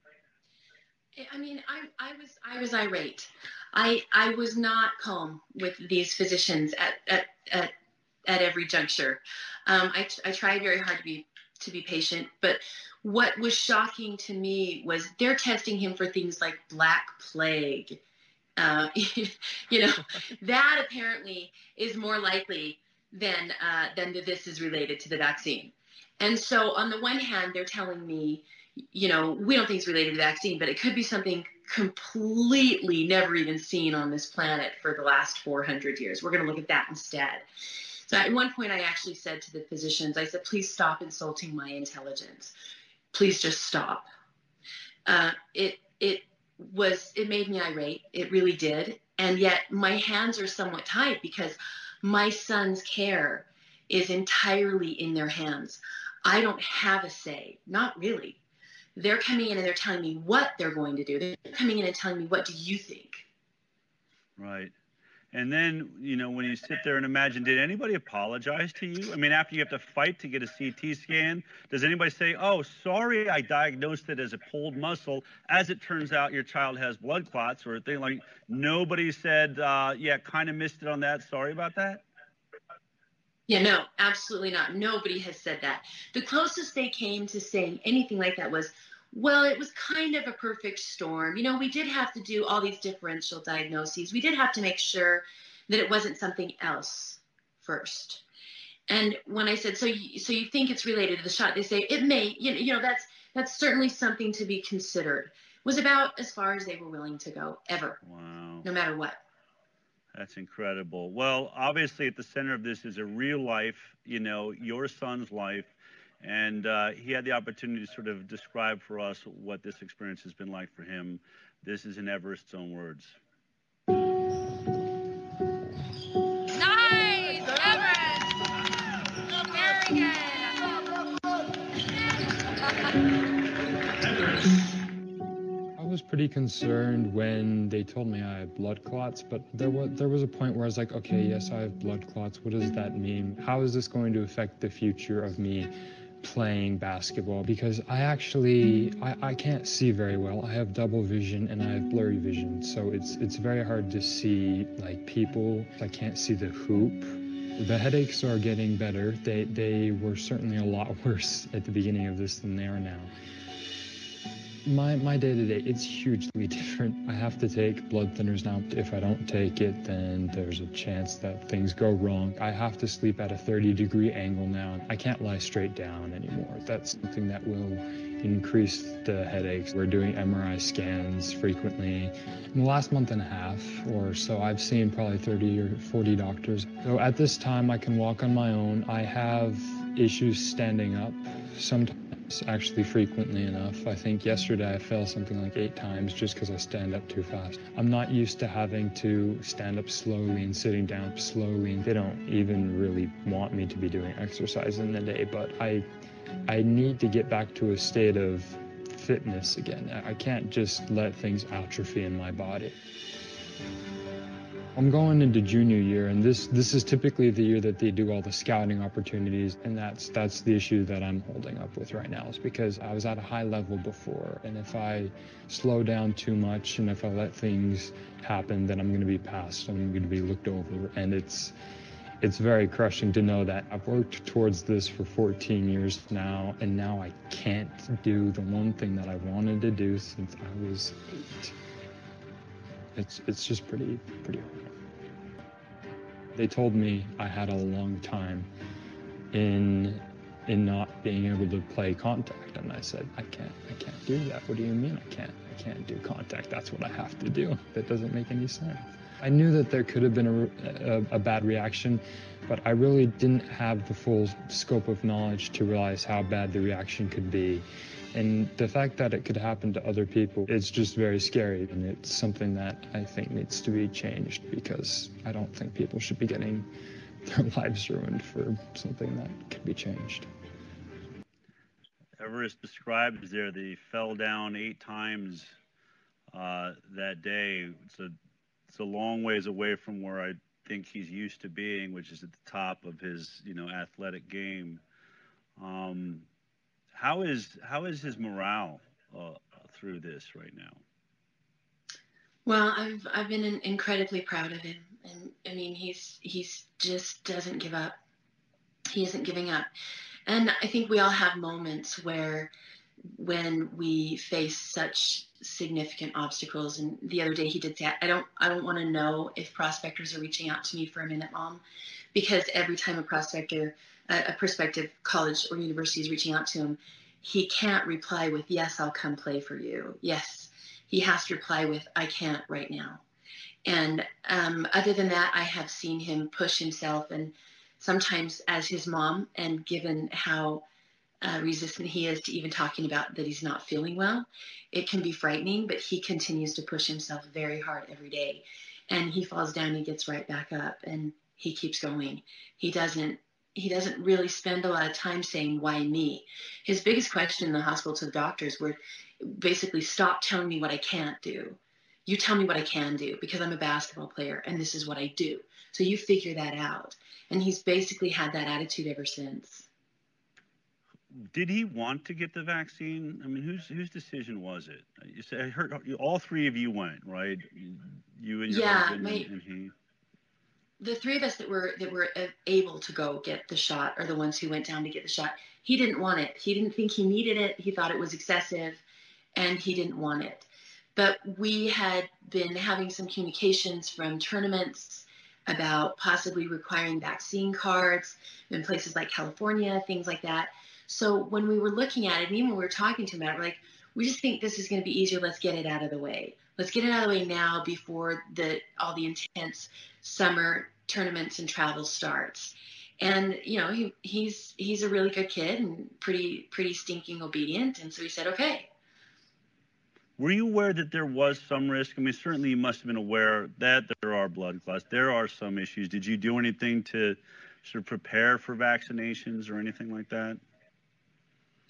I mean, I, I was I was irate. I I was not calm with these physicians at at at, at every juncture. Um, I I tried very hard to be to be patient, but what was shocking to me was they're testing him for things like Black Plague. Uh, you know, that apparently is more likely than uh, than that this is related to the vaccine. And so on the one hand, they're telling me, you know, we don't think it's related to the vaccine, but it could be something completely never even seen on this planet for the last four hundred years. We're going to look at that instead. So at one point, I actually said to the physicians, I said, please stop insulting my intelligence. Please just stop. Uh, it it was it made me irate. It really did. And yet my hands are somewhat tied because my son's care is entirely in their hands. I don't have a say. Not really. They're coming in and they're telling me what they're going to do. They're coming in and telling me, what do you think? Right. And then, you know, when you sit there and imagine, did anybody apologize to you? I mean, after you have to fight to get a C T scan, does anybody say, oh, sorry, I diagnosed it as a pulled muscle. As it turns out, your child has blood clots or a thing like, nobody said, uh, yeah, kind of missed it on that. Sorry about that. Yeah, no, absolutely not. Nobody has said that. The closest they came to saying anything like that was, well, it was kind of a perfect storm. You know, we did have to do all these differential diagnoses. We did have to make sure that it wasn't something else first. And when I said, so you, so you think it's related to the shot, they say, it may, you know, you know, that's that's certainly something to be considered. It was about as far as they were willing to go, ever. Wow. No matter what. That's incredible. Well, obviously at the center of this is a real life, you know, your son's life. And uh, he had the opportunity to sort of describe for us what this experience has been like for him. This is in Everest's own words. Nice, Everest! Very good. I was pretty concerned when they told me I had blood clots, but there was there was a point where I was like, okay, yes, I have blood clots. What does that mean? How is this going to affect the future of me playing basketball? Because I actually I, I can't see very well. I have double vision and I have blurry vision, so it's it's very hard to see like people. I can't see the hoop. The headaches are getting better. They they were certainly a lot worse at the beginning of this than they are now. My my day-to-day, it's hugely different. I have to take blood thinners now. If I don't take it, then there's a chance that things go wrong. I have to sleep at a thirty degree angle now. I can't lie straight down anymore. That's something that will increase the headaches. We're doing M R I scans frequently. In the last month and a half or so, I've seen probably thirty or forty doctors. So at this time, I can walk on my own. I have issues standing up sometimes. Actually frequently enough. I think yesterday I fell something like eight times just because I stand up too fast. I'm not used to having to stand up slowly and sitting down slowly. They don't even really want me to be doing exercise in the day, but I I need to get back to a state of fitness again. I can't just let things atrophy in my body. I'm going into junior year, and this this is typically the year that they do all the scouting opportunities, and that's that's the issue that I'm holding up with right now, is because I was at a high level before, and if I slow down too much and if I let things happen, then I'm going to be passed, I'm going to be looked over, and it's it's very crushing to know that I've worked towards this for fourteen years now, and now I can't do the one thing that I wanted to do since I was eight. It's it's just pretty pretty hard. They told me I had a long time in in not being able to play contact, and I said, I can't I can't do that. What do you mean I can't I can't do contact? That's what I have to do. That doesn't make any sense. I knew that there could have been a, a, a bad reaction, but I really didn't have the full scope of knowledge to realize how bad the reaction could be. And the fact that it could happen to other people, it's just very scary. And it's something that I think needs to be changed, because I don't think people should be getting their lives ruined for something that could be changed. Everest describes there that he fell down eight times uh, that day. It's a, it's a long ways away from where I think he's used to being, which is at the top of his, you know, athletic game. Um, How is how is his morale uh, through this right now? Well, I've I've been in, incredibly proud of him, and I mean he's he's just doesn't give up. He isn't giving up, and I think we all have moments where, when we face such significant obstacles. And the other day he did say, I don't I don't want to know if prospectors are reaching out to me for a minute, Mom, because every time a prospector, a, a prospective college or university is reaching out to him, he can't reply with, yes, I'll come play for you. Yes, he has to reply with, I can't right now. And um, other than that, I have seen him push himself, and sometimes as his mom, and given how uh, resistant he is to even talking about that he's not feeling well, it can be frightening, but he continues to push himself very hard every day. And he falls down, he gets right back up, and he keeps going. He doesn't He doesn't really spend a lot of time saying, why me? His biggest question in the hospital to the doctors were basically, stop telling me what I can't do. You tell me what I can do, because I'm a basketball player and this is what I do. So you figure that out. And he's basically had that attitude ever since. Did he want to get the vaccine? I mean, whose whose decision was it? You said, I heard all three of you went, right? You and your yeah, husband my, and he. The three of us that were that were able to go get the shot are the ones who went down to get the shot. He didn't want it. He didn't think he needed it. He thought it was excessive, and he didn't want it. But we had been having some communications from tournaments about possibly requiring vaccine cards in places like California, things like that. So when we were looking at it, and even when we were talking to him about it, we're like, we just think this is going to be easier. Let's get it out of the way. Let's get it out of the way now before the all the intense summer tournaments and travel starts. And you know, he he's he's a really good kid and pretty pretty stinking obedient. And so he said, okay. Were you aware that there was some risk? I mean, certainly you must have been aware that there are blood clots. There are some issues. Did you do anything to sort of prepare for vaccinations or anything like that?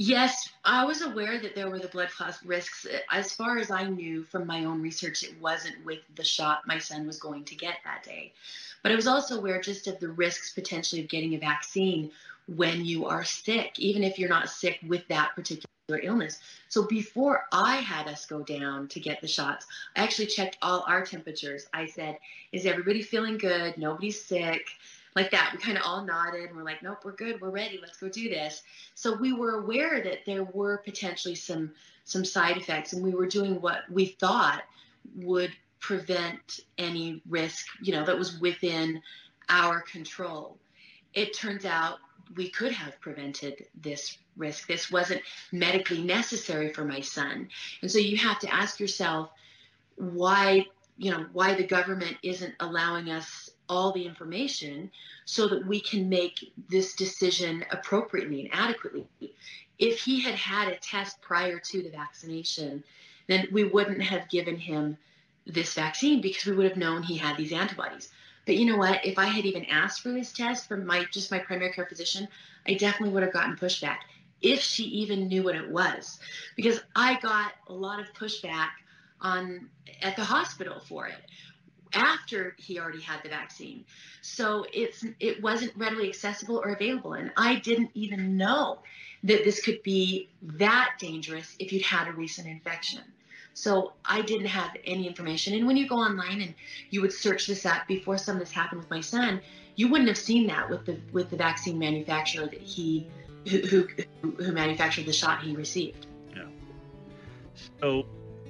Yes, I was aware that there were the blood clot risks. As far as I knew from my own research, it wasn't with the shot my son was going to get that day. But I was also aware just of the risks potentially of getting a vaccine when you are sick, even if you're not sick with that particular illness. So before I had us go down to get the shots, I actually checked all our temperatures. I said, is everybody feeling good? Nobody's sick. Like that. We kind of all nodded and we're like, nope, we're good. We're ready. Let's go do this. So we were aware that there were potentially some some side effects, and we were doing what we thought would prevent any risk, you know, that was within our control. It turns out we could have prevented this risk. This wasn't medically necessary for my son. And so you have to ask yourself why, you know, why the government isn't allowing us all the information so that we can make this decision appropriately and adequately. If he had had a test prior to the vaccination, then we wouldn't have given him this vaccine because we would have known he had these antibodies. But you know what? If I had even asked for this test from my just my primary care physician, I definitely would have gotten pushback if she even knew what it was, because I got a lot of pushback on at the hospital for it after he already had the vaccine. So it's it wasn't readily accessible or available, and I didn't even know that this could be that dangerous if you'd had a recent infection. So I didn't have any information. And when you go online and you would search this up before some of this happened with my son, you wouldn't have seen that with the with the vaccine manufacturer that he who who, who manufactured the shot he received. Yeah. So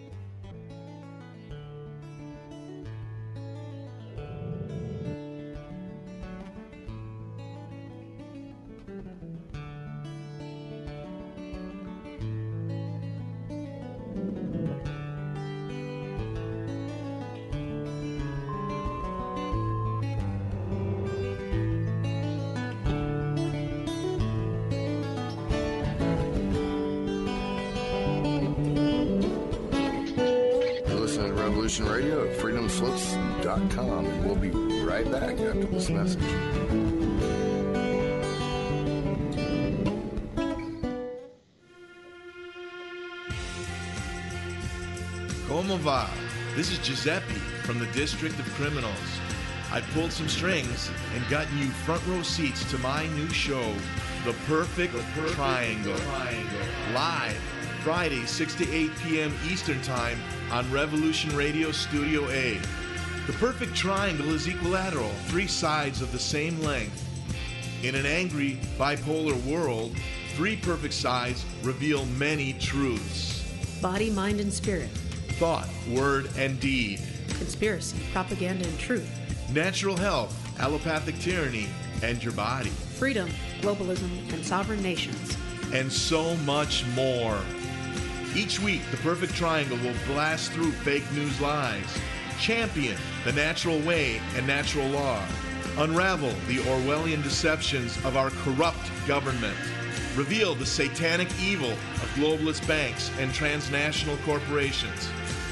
Radio at freedom slips dot com, and we'll be right back after this message. Como va? This is Giuseppe from the District of Criminals. I pulled some strings and gotten you front row seats to my new show, The Perfect, the Perfect Triangle. Triangle. Live Friday, six to eight p.m. Eastern Time on Revolution Radio Studio A. The perfect triangle is equilateral, three sides of the same length. In an angry, bipolar world, three perfect sides reveal many truths. Body, mind, and spirit. Thought, word, and deed. Conspiracy, propaganda, and truth. Natural health, allopathic tyranny, and your body. Freedom, globalism, and sovereign nations. And so much more. Each week, The Perfect Triangle will blast through fake news lies, champion the natural way and natural law, unravel the Orwellian deceptions of our corrupt government, reveal the satanic evil of globalist banks and transnational corporations.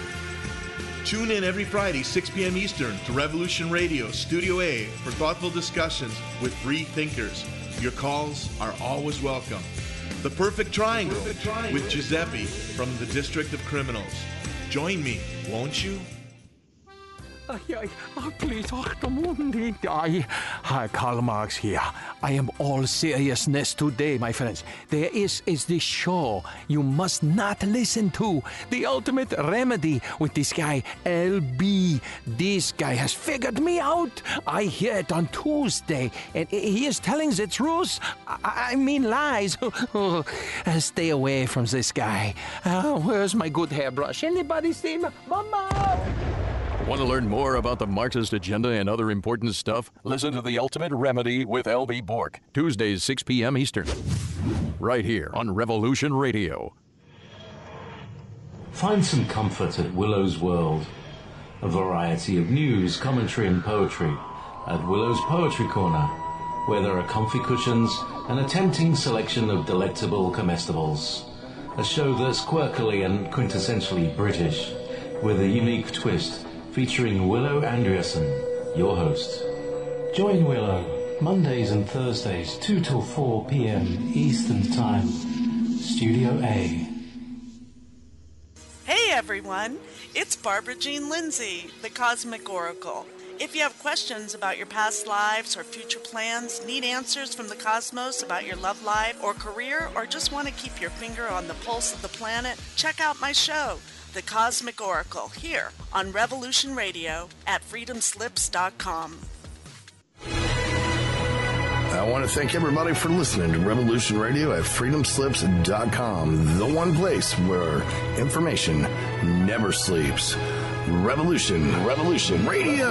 Tune in every Friday, six p.m. Eastern, to Revolution Radio Studio A for thoughtful discussions with free thinkers. Your calls are always welcome. The Perfect Triangle, the Perfect Triangle with Giuseppe from the District of Criminals. Join me, won't you? Uh, yeah, uh, please, oh, I, hi, Karl Marx here. I am all seriousness today, my friends. There is, is this show you must not listen to. The Ultimate Remedy with this guy, L B. This guy has figured me out. I hear it on Tuesday, and he is telling the truth. I, I mean lies. uh, stay away from this guy. Uh, where's my good hairbrush? Anybody see me? Mama! Want to learn more about the Marxist agenda and other important stuff? Listen to The Ultimate Remedy with L B. Bork, Tuesdays, six p.m. Eastern, right here on Revolution Radio. Find some comfort at Willow's World. A variety of news, commentary and poetry at Willow's Poetry Corner, where there are comfy cushions and a tempting selection of delectable comestibles. A show that's quirkily and quintessentially British, with a unique twist, featuring Willow Andreasen, your host. Join Willow Mondays and Thursdays, two till four p.m. Eastern Time, Studio A. Hey everyone, it's Barbara Jean Lindsay, the Cosmic Oracle. If you have questions about your past lives or future plans, need answers from the cosmos about your love life or career, or just want to keep your finger on the pulse of the planet, check out my show, The Cosmic Oracle, here on Revolution Radio at freedom slips dot com. I want to thank everybody for listening to Revolution Radio at freedom slips dot com, the one place where information never sleeps. Revolution, Revolution Radio.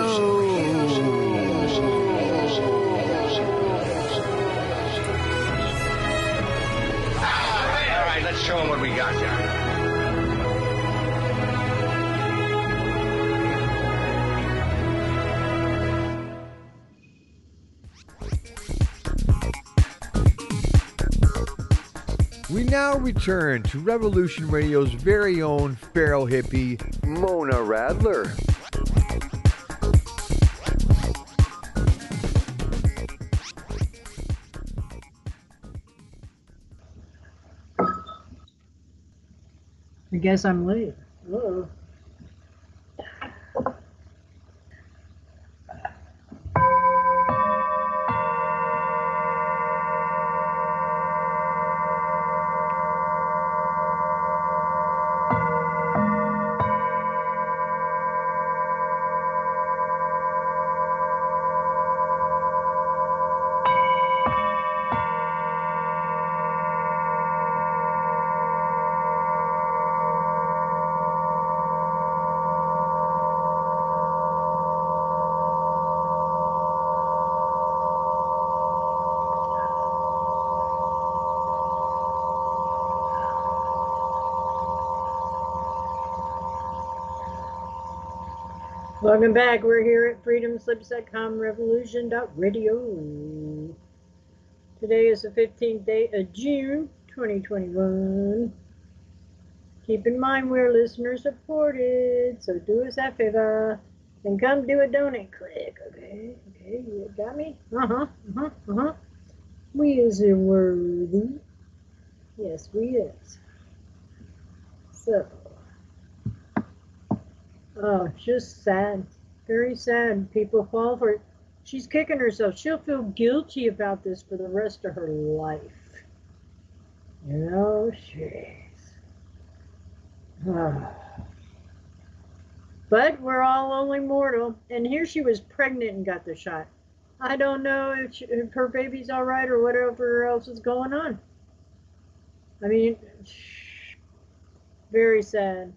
All right, let's show them what we got here. We now return to Revolution Radio's very own feral hippie, Mona Radler. I guess I'm late. Whoa. Welcome back. We're here at freedom slips dot com, revolution dot radio. Today is the fifteenth day of June, twenty twenty-one. Keep in mind we're listener supported, so do us that favor and come do a donate click, okay? Okay, you got me? Uh-huh, uh-huh, uh-huh. We is a worthy. Yes, we is. So. Oh, just sad. Very sad. People fall for it. She's kicking herself. She'll feel guilty about this for the rest of her life. You know, jeez. Oh. But we're all only mortal. And here she was pregnant and got the shot. I don't know if, she, if her baby's all right or whatever else is going on. I mean, very sad.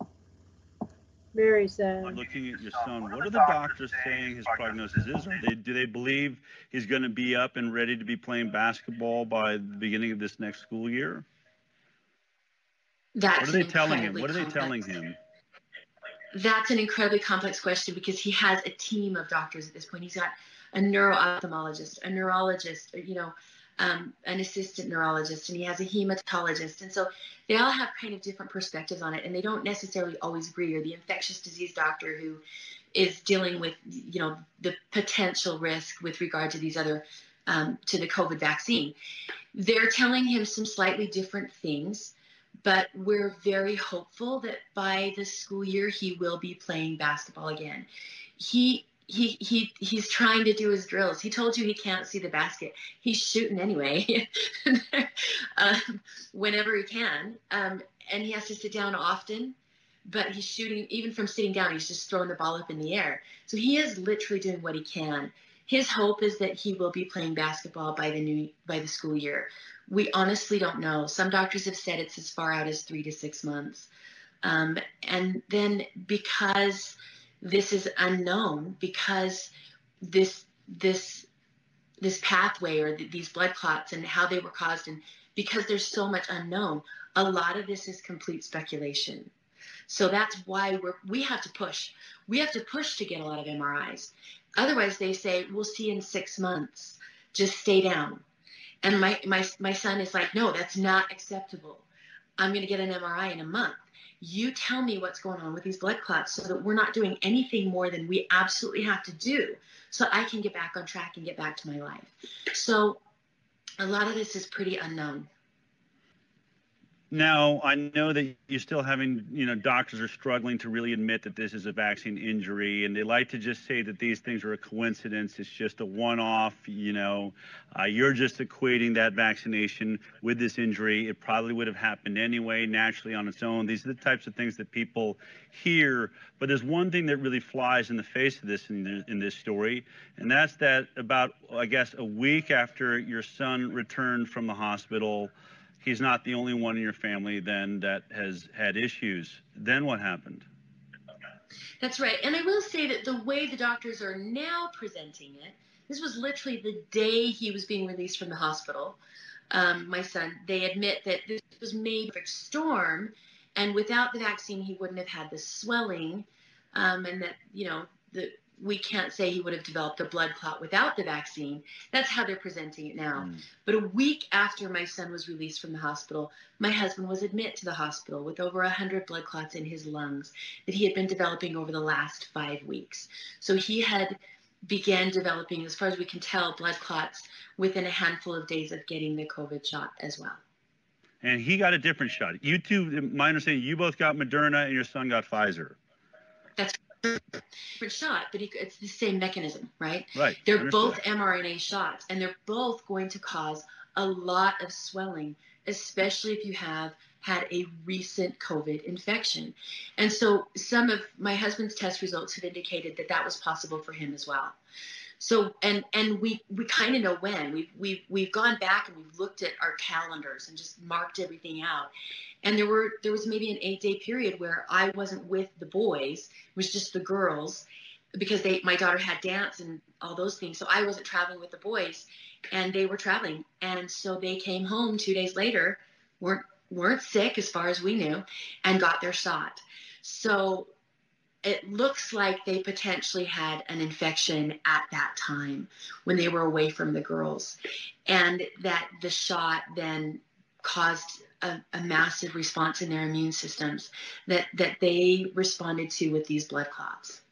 Very sad. I'm looking at your son. What are the doctors saying his prognosis is? Are they, do they believe he's going to be up and ready to be playing basketball by the beginning of this next school year? That's what are they telling him? incredibly What are they complex. telling him? That's an incredibly complex question because he has a team of doctors at this point. He's got a neuro-ophthalmologist, a neurologist, you know, um, an assistant neurologist, and he has a hematologist. And so they all have kind of different perspectives on it, and they don't necessarily always agree. Or the infectious disease doctor who is dealing with, you know, the potential risk with regard to these other, um, to the COVID vaccine. They're telling him some slightly different things, but we're very hopeful that by the school year he will be playing basketball again. He He he he's trying to do his drills. He told you he can't see the basket. He's shooting anyway, um, whenever he can, um, and he has to sit down often. But he's shooting even from sitting down. He's just throwing the ball up in the air. So he is literally doing what he can. His hope is that he will be playing basketball by the new by the school year. We honestly don't know. Some doctors have said it's as far out as three to six months, um, and then because this is unknown, because this this this pathway or th- these blood clots and how they were caused, and because there's so much unknown, a lot of this is complete speculation. So that's why we're we have to push. We have to push to get a lot of M R Is. Otherwise, they say we'll see in six months. Just stay down. And my my my son is like, no, that's not acceptable. I'm going to get an M R I in a month. You tell me what's going on with these blood clots so that we're not doing anything more than we absolutely have to do so I can get back on track and get back to my life. So a lot of this is pretty unknown. Now, I know that you're still having, you know, doctors are struggling to really admit that this is a vaccine injury, and they like to just say that these things are a coincidence. It's just a one-off, you know. Uh, you're just equating that vaccination with this injury. It probably would have happened anyway, naturally on its own. These are the types of things that people hear. But there's one thing that really flies in the face of this in, the, in this story, and that's that about, I guess, a week after your son returned from the hospital, he's not the only one in your family then that has had issues. Then what happened? That's right. And I will say that the way the doctors are now presenting it, this was literally the day he was being released from the hospital, um, my son. They admit that this was made a perfect storm, and without the vaccine, he wouldn't have had the swelling, um, and that, you know, the we can't say he would have developed a blood clot without the vaccine. That's how they're presenting it now. Mm. But a week after my son was released from the hospital, my husband was admitted to the hospital with over one hundred blood clots in his lungs that he had been developing over the last five weeks. So he had began developing, as far as we can tell, blood clots within a handful of days of getting the COVID shot as well. And he got a different shot. You two, my understanding, you both got Moderna and your son got Pfizer. That's different shot, but it's the same mechanism, right? Right. They're Understood. both mRNA shots, and they're both going to cause a lot of swelling, especially if you have had a recent COVID infection. And so some of my husband's test results have indicated that that was possible for him as well. So, and and we, we kind of know when. We've, we've, we've gone back and we've looked at our calendars and just marked everything out. And there were there was maybe an eight-day period where I wasn't with the boys. It was just the girls, because they my daughter had dance and all those things. So I wasn't traveling with the boys, and they were traveling. And so they came home two days later, weren't weren't sick as far as we knew, and got their shot. So it looks like they potentially had an infection at that time when they were away from the girls, and that the shot then caused a, a massive response in their immune systems that, that they responded to with these blood clots.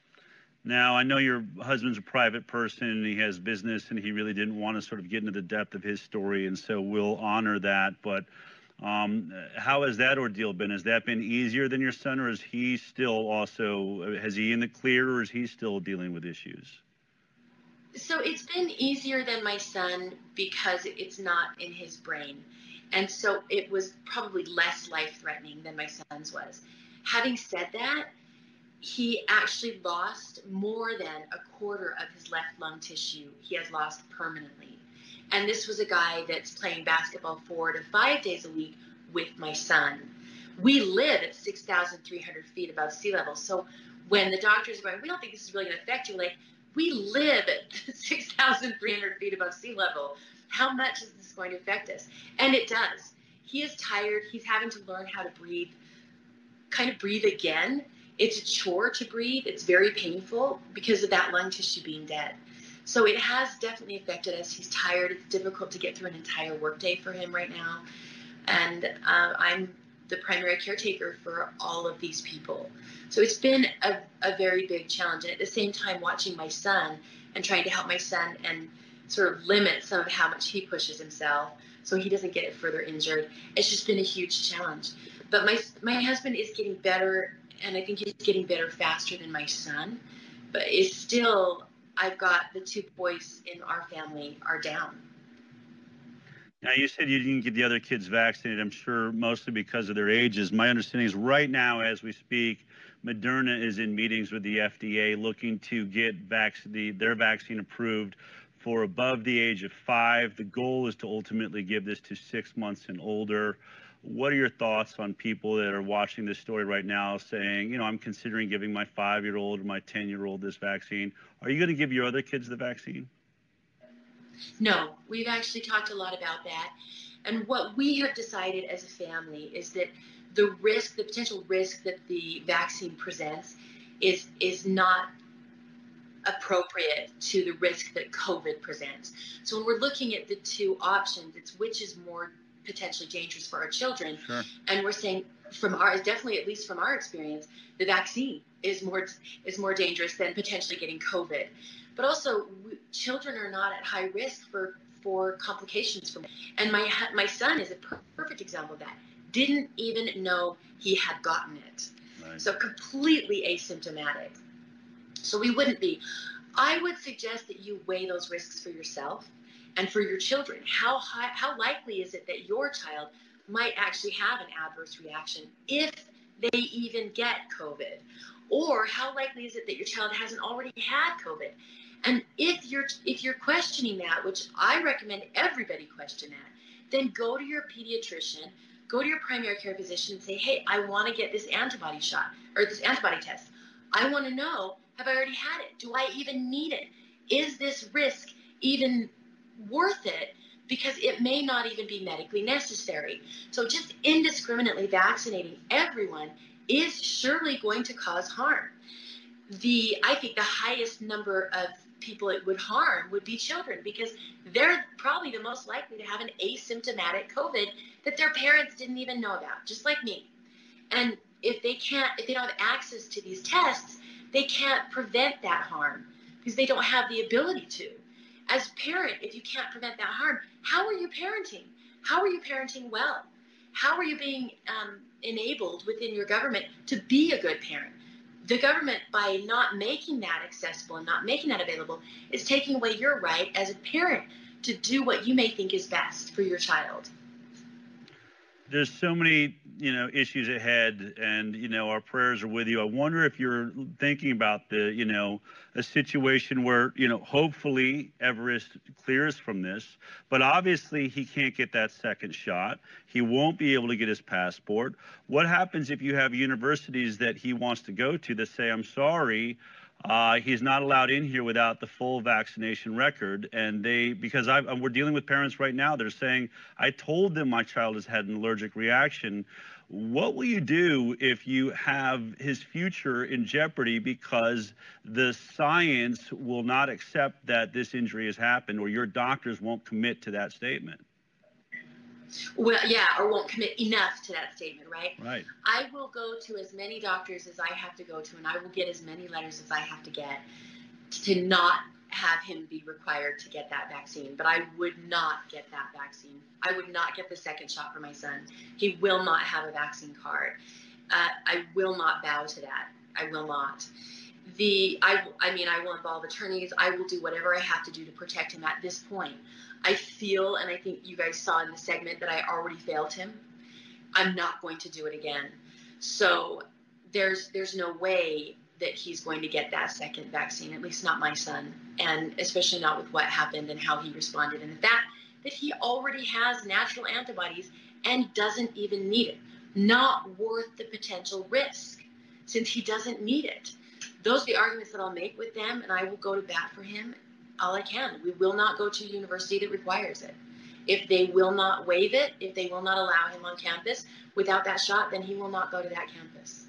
Now, I know your husband's a private person and he has business, and he really didn't want to sort of get into the depth of his story, and so we'll honor that. But um, how has that ordeal been? Has that been easier than your son, or is he still also, has he in the clear, or is he still dealing with issues? So it's been easier than my son because it's not in his brain. And so it was probably less life-threatening than my son's was. Having said that, he actually lost more than a quarter of his left lung tissue. He has lost permanently. And this was a guy that's playing basketball four to five days a week with my son. We live at six thousand three hundred feet above sea level. So when the doctors are going, we don't think this is really going to affect you, like, we live at six thousand three hundred feet above sea level. How much is this going to affect us? And it does. He is tired. He's having to learn how to breathe, kind of breathe again. It's a chore to breathe. It's very painful because of that lung tissue being dead. So it has definitely affected us. He's tired. It's difficult to get through an entire workday for him right now. And uh, I'm the primary caretaker for all of these people. So it's been a, a very big challenge. And at the same time, watching my son and trying to help my son and sort of limit some of how much he pushes himself so he doesn't get further injured. It's just been a huge challenge. But my my husband is getting better, and I think he's getting better faster than my son. But it's still, I've got the two boys in our family are down. Now, you said you didn't get the other kids vaccinated, I'm sure mostly because of their ages. My understanding is right now, as we speak, Moderna is in meetings with the F D A looking to get vac- the, their vaccine approved for above the age of five. The goal is to ultimately give this to six months and older. What are your thoughts on people that are watching this story right now saying, you know, I'm considering giving my five-year-old or my ten-year-old this vaccine? Are you going to give your other kids the vaccine? No, we've actually talked a lot about that. And what we have decided as a family is that the risk, the potential risk that the vaccine presents is, is not appropriate to the risk that COVID presents. So when we're looking at the two options, it's which is more potentially dangerous for our children. Sure. And we're saying from our, definitely at least from our experience, the vaccine is more is more dangerous than potentially getting COVID. But also, we, children are not at high risk for, for complications from. And my my son is a per- perfect example of that. didn't even know he had gotten it. Right. So completely asymptomatic. So we wouldn't be. I would suggest that you weigh those risks for yourself and for your children. How high, how likely is it that your child might actually have an adverse reaction if they even get COVID? Or how likely is it that your child hasn't already had COVID? And if you're if you're questioning that, which I recommend everybody question that, then go to your pediatrician, go to your primary care physician and say, hey, I want to get this antibody shot or this antibody test. I want to know, have I already had it? Do I even need it? Is this risk even worth it? Because it may not even be medically necessary. So just indiscriminately vaccinating everyone is surely going to cause harm. The I think the highest number of people it would harm would be children, because they're probably the most likely to have an asymptomatic COVID that their parents didn't even know about, just like me. And if they can't, if they don't have access to these tests, they can't prevent that harm because they don't have the ability to. As a parent, if you can't prevent that harm, how are you parenting? How are you parenting well? How are you being um, enabled within your government to be a good parent? The government, by not making that accessible and not making that available, is taking away your right as a parent to do what you may think is best for your child. There's so many, you know, issues ahead, and, you know, our prayers are with you. I wonder if you're thinking about the, you know, a situation where, you know, hopefully Everest clears from this, but obviously he can't get that second shot. He won't be able to get his passport. What happens if you have universities that he wants to go to that say, I'm sorry, Uh, he's not allowed in here without the full vaccination record, and they, because I, we're dealing with parents right now, they're saying, I told them my child has had an allergic reaction. What will you do if you have his future in jeopardy because the science will not accept that this injury has happened, or your doctors won't commit to that statement? Well, yeah, or won't commit enough to that statement, right? Right. I will go to as many doctors as I have to go to, and I will get as many letters as I have to get to not have him be required to get that vaccine. But I would not get that vaccine. I would not get the second shot for my son. He will not have a vaccine card. Uh, I will not bow to that. I will not. The I, I mean, I will involve attorneys. I will do whatever I have to do to protect him at this point. I feel, and I think you guys saw in the segment, that I already failed him. I'm not going to do it again. So there's there's no way that he's going to get that second vaccine, at least not my son, and especially not with what happened and how he responded. And the fact that he already has natural antibodies and doesn't even need it. Not worth the potential risk since he doesn't need it. Those are the arguments that I'll make with them, and I will go to bat for him all I can. We will not go to a university that requires it. If they will not waive it, if they will not allow him on campus without that shot, then he will not go to that campus.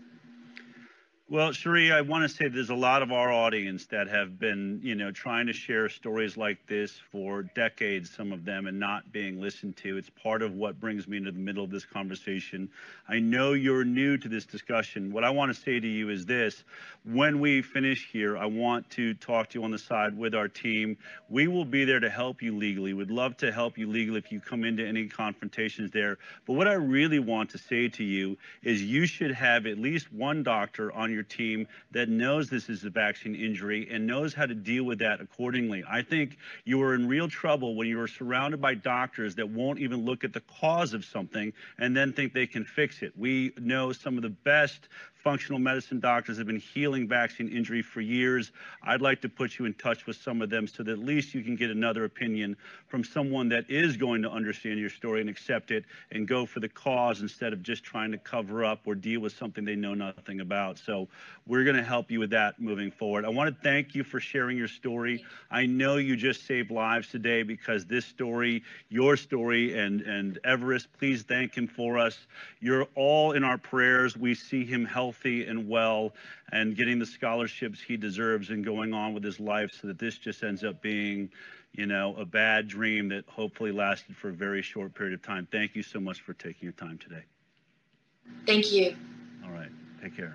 Well, Cherie, I want to say there's a lot of our audience that have been, you know, trying to share stories like this for decades, some of them, and not being listened to. It's part of what brings me into the middle of this conversation. I know you're new to this discussion. What I want to say to you is this. When we finish here, I want to talk to you on the side with our team. We will be there to help you legally. We'd love to help you legally if you come into any confrontations there. But what I really want to say to you is you should have at least one doctor on your team that knows this is a vaccine injury and knows how to deal with that accordingly. I think you are in real trouble when you are surrounded by doctors that won't even look at the cause of something and then think they can fix it. We know some of the best functional medicine doctors have been healing vaccine injury for years. I'd like to put you in touch with some of them so that at least you can get another opinion from someone that is going to understand your story and accept it and go for the cause instead of just trying to cover up or deal with something they know nothing about. So we're going to help you with that moving forward. I want to thank you for sharing your story. I know you just saved lives today because this story, your story, and, and Everest, please thank him for us. You're all in our prayers. We see him healthy healthy and well and getting the scholarships he deserves and going on with his life so that this just ends up being, you know, a bad dream that hopefully lasted for a very short period of time. Thank you so much for taking your time today. Thank you. All right. Take care.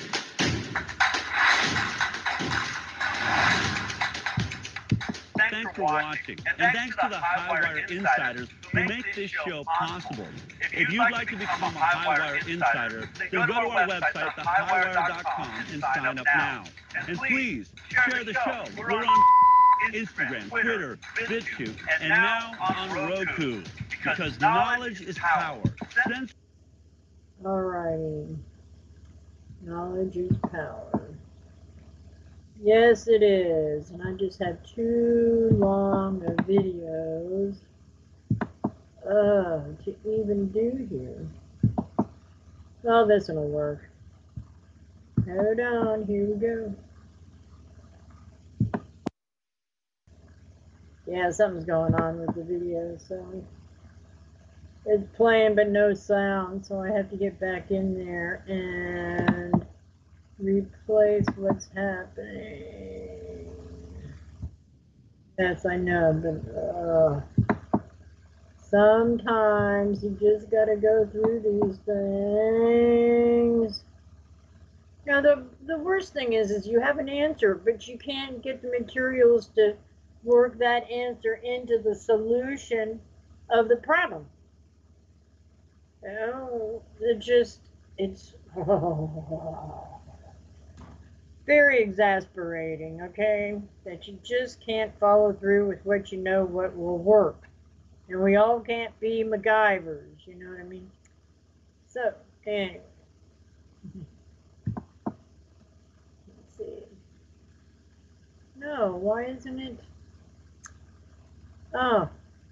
Thanks for watching. And thanks to the Highwire Insiders who make this show possible. If you'd like to become a Highwire Insider, then go to our website, the highwire dot com, and sign up now. And please, share the show. We're on Instagram, Twitter, BitChute, and now on Roku. Because knowledge is power. Since Alrighty. Knowledge is power. Yes, it is. And I just have too long of videos uh, to even do here. Oh, this one will work. Hold on, here we go. Yeah, something's going on with the video, so it's playing but no sound, so I have to get back in there and replace what's happening. Yes, I know, but uh, sometimes you just gotta go through these things. Now, the, the worst thing is, is you have an answer, but you can't get the materials to work that answer into the solution of the problem. Oh, it just, it's oh, very exasperating, okay? That you just can't follow through with what you know what will work. And we all can't be MacGyvers, you know what I mean? So, anyway. Let's see. No, why isn't it? Oh.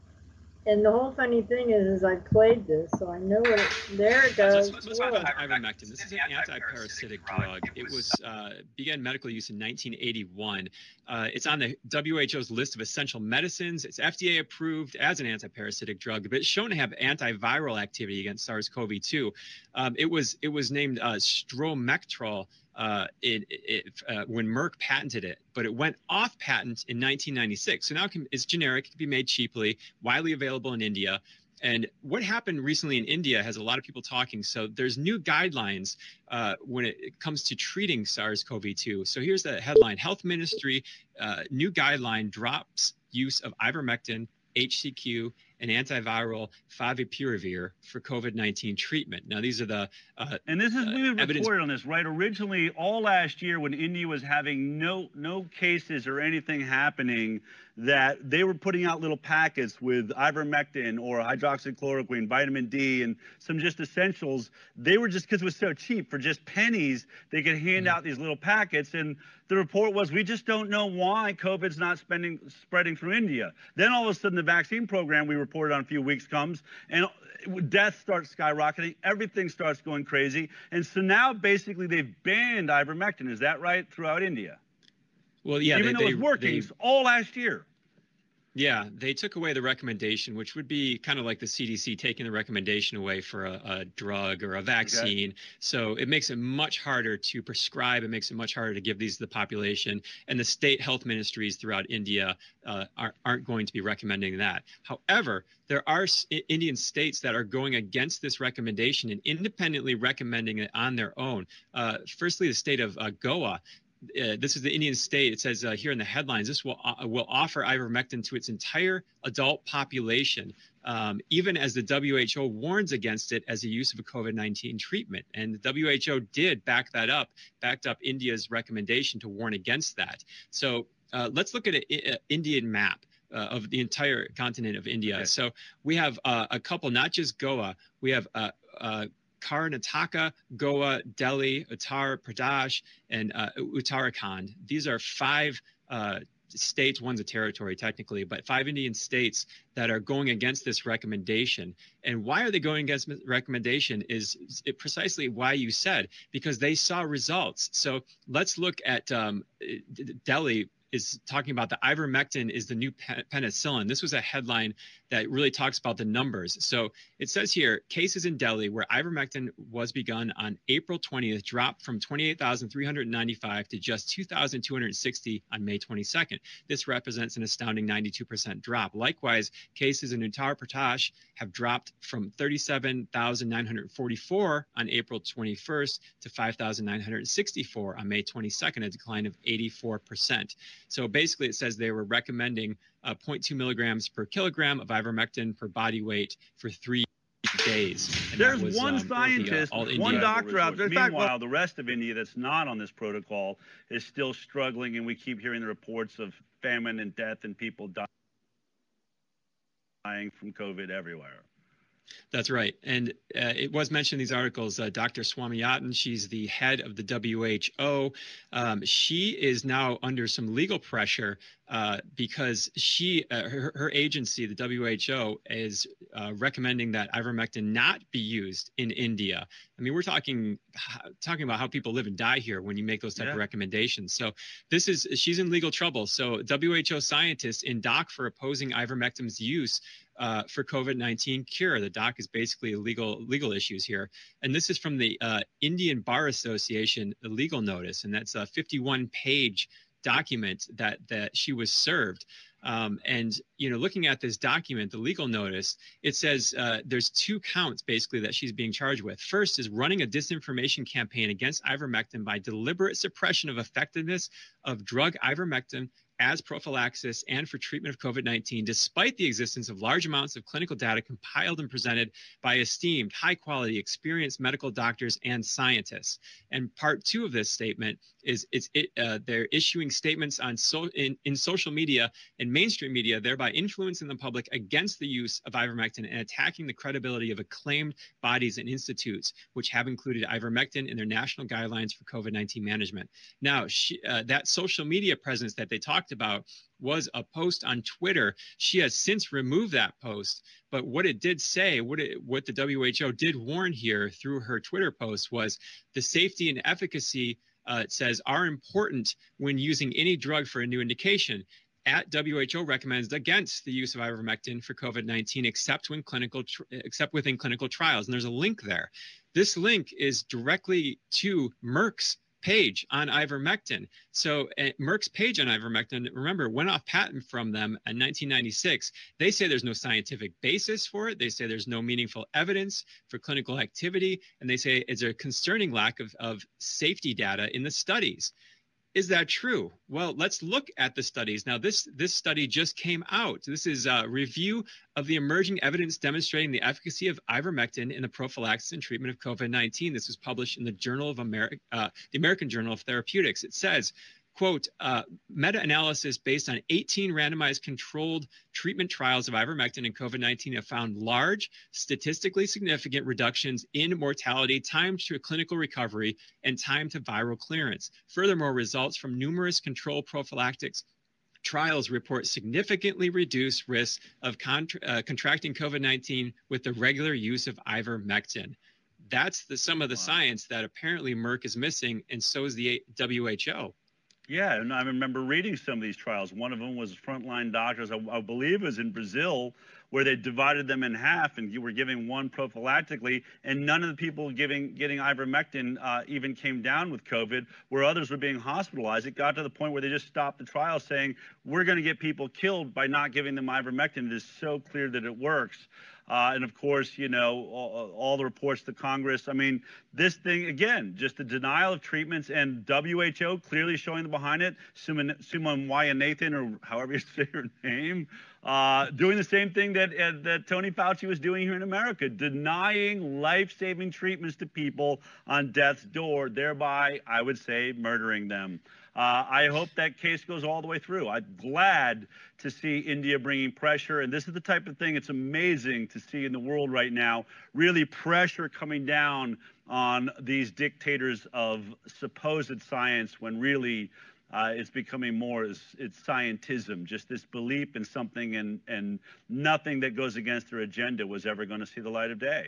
And the whole funny thing is, is I played this, so I know what it, there it goes. So let's, let's talk about ivermectin. This is an anti-parasitic drug. It was uh, began medical use in nineteen eighty-one. Uh, it's on the W H O's list of essential medicines. It's F D A approved as an anti-parasitic drug, but it's shown to have antiviral activity against SARS CoV two. Um, it was it was named uh, Stromectrol. Uh, it, it, uh, when Merck patented it, but it went off patent in nineteen ninety-six. So now it can, it's generic, it can be made cheaply, widely available in India. And what happened recently in India has a lot of people talking. So there's new guidelines uh, when it, it comes to treating SARS CoV two. So here's the headline: Health Ministry uh, new guideline drops use of ivermectin, H C Q, and antiviral favipiravir for COVID nineteen treatment. Now, these are the uh, and this is uh, we evidence. reported on this, right? Originally, all last year, when India was having no no cases or anything happening, that they were putting out little packets with ivermectin or hydroxychloroquine, vitamin D, and some just essentials. They were just, because it was so cheap, for just pennies, they could hand mm. out these little packets. And the report was, we just don't know why COVID's not spending, spreading through India. Then all of a sudden, the vaccine program we reported on a few weeks comes, and death starts skyrocketing. Everything starts going crazy. And so now, basically, they've banned ivermectin. Is that right? Throughout India. Well, yeah. Even they, though it was working they, all last year. Yeah, they took away the recommendation, which would be kind of like the C D C taking the recommendation away for a, a drug or a vaccine. Okay. So it makes it much harder to prescribe. It makes it much harder to give these to the population. And the state health ministries throughout India uh, aren't, aren't going to be recommending that. However, there are Indian states that are going against this recommendation and independently recommending it on their own. Uh, firstly, the state of uh, Goa. Uh, this is the Indian state. It says uh, here in the headlines, this will uh, will offer ivermectin to its entire adult population, um, even as the W H O warns against it as a use of a COVID nineteen treatment. And the W H O did back that up, backed up India's recommendation to warn against that. So uh, let's look at an Indian map. Uh, of the entire continent of India. Okay. So we have uh, a couple, not just Goa, we have uh, uh, Karnataka, Goa, Delhi, Uttar Pradesh, and uh, Uttarakhand. These are five uh, states, one's a territory technically, but five Indian states that are going against this recommendation. And why are they going against the recommendation is it precisely why you said, because they saw results. So let's look at um, Delhi. Is talking about the ivermectin is the new penicillin. This was a headline that really talks about the numbers. So it says here, cases in Delhi where ivermectin was begun on April twentieth dropped from twenty-eight thousand three hundred ninety-five to just two thousand two hundred sixty on May twenty-second. This represents an astounding ninety-two percent drop. Likewise, cases in Uttar Pradesh have dropped from thirty-seven thousand nine hundred forty-four on April twenty-first to five thousand nine hundred sixty-four on May twenty-second, a decline of eighty-four percent. So basically, it says they were recommending uh, zero point two milligrams per kilogram of ivermectin per body weight for three days. And There's was, one um, scientist, the, uh, one India doctor out there. Meanwhile, well, the rest of India that's not on this protocol is still struggling, and we keep hearing the reports of famine and death and people dying from COVID everywhere. That's right. And uh, it was mentioned in these articles, uh, Doctor Swaminathan, she's the head of the W H O. Um, she is now under some legal pressure uh, because she, uh, her, her agency, the W H O, is uh, recommending that ivermectin not be used in India. I mean, we're talking talking about how people live and die here when you make those type yeah. of recommendations. So this is, she's in legal trouble. So W H O scientists in dock for opposing ivermectin's use Uh, for COVID nineteen cure. The doc is basically legal legal issues here. And this is from the uh, Indian Bar Association legal notice. And that's a fifty-one page document that, that she was served. Um, and, you know, looking at this document, the legal notice, it says uh, there's two counts basically that she's being charged with. First is running a disinformation campaign against ivermectin by deliberate suppression of effectiveness of drug ivermectin as prophylaxis and for treatment of COVID nineteen, despite the existence of large amounts of clinical data compiled and presented by esteemed, high-quality, experienced medical doctors and scientists. And part two of this statement is it's it, uh, they're issuing statements on so in, in social media and mainstream media, thereby influencing the public against the use of ivermectin and attacking the credibility of acclaimed bodies and institutes, which have included ivermectin in their national guidelines for COVID nineteen management. Now, she, uh, that social media presence that they talked about was a post on Twitter. She has since removed that post, but what it did say, what it, what the W H O did warn here through her Twitter post was the safety and efficacy, uh, it says, are important when using any drug for a new indication. At W H O recommends against the use of ivermectin for COVID nineteen, except when clinical, except within clinical trials. And there's a link there. This link is directly to Merck's page on ivermectin. So uh, Merck's page on ivermectin, remember, went off patent from them in nineteen ninety-six. They say there's no scientific basis for it. They say there's no meaningful evidence for clinical activity. And they say it's a concerning lack of, of safety data in the studies. Is that true? Well, let's look at the studies. Now, this, this study just came out. This is a review of the emerging evidence demonstrating the efficacy of ivermectin in the prophylaxis and treatment of COVID nineteen. This was published in the Journal of America, uh, the American Journal of Therapeutics. It says, quote, uh, meta-analysis based on eighteen randomized controlled treatment trials of ivermectin and COVID nineteen have found large, statistically significant reductions in mortality, time to clinical recovery, and time to viral clearance. Furthermore, results from numerous controlled prophylactics trials report significantly reduced risks of contra- uh, contracting COVID nineteen with the regular use of ivermectin. That's the, some of the wow. science that apparently Merck is missing, and so is the W H O. Yeah, and I remember reading some of these trials. One of them was frontline doctors, I, I believe it was in Brazil, where they divided them in half and you were giving one prophylactically, and none of the people giving getting ivermectin uh, even came down with COVID, where others were being hospitalized. It got to the point where they just stopped the trial saying, we're going to get people killed by not giving them ivermectin. It is so clear that it works. Uh, and of course, you know, all, all the reports to Congress. I mean, this thing, again, just the denial of treatments, and W H O clearly showing the behind it. Swaminathan, or however you say her name, uh, doing the same thing that, uh, that Tony Fauci was doing here in America, denying life-saving treatments to people on death's door, thereby, I would say, murdering them. Uh, I hope that case goes all the way through. I'm glad to see India bringing pressure, and this is the type of thing it's amazing to see in the world right now, really pressure coming down on these dictators of supposed science when really uh, it's becoming more, it's, it's scientism, just this belief in something, and, and nothing that goes against their agenda was ever going to see the light of day.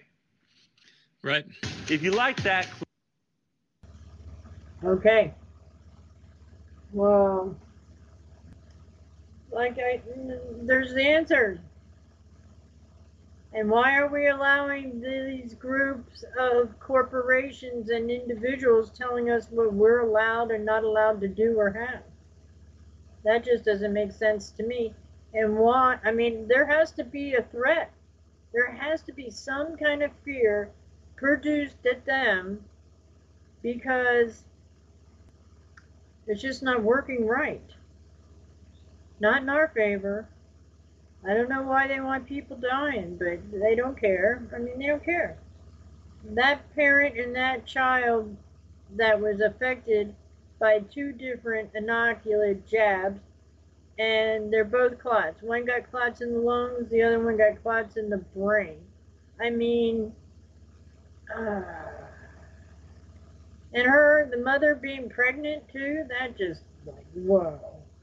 Right. If you like that. Okay. Well, like I, there's the answer. And why are we allowing these groups of corporations and individuals telling us what we're allowed and not allowed to do or have? That just doesn't make sense to me. And why? I mean, there has to be a threat. There has to be some kind of fear produced at them, because it's just not working right. Not in our favor. I don't know why they want people dying, but they don't care. I mean, they don't care. That parent and that child that was affected by two different inoculate jabs, and they're both clots. One got clots in the lungs, the other one got clots in the brain. I mean, uh, and her, the mother being pregnant too, that just like, whoa.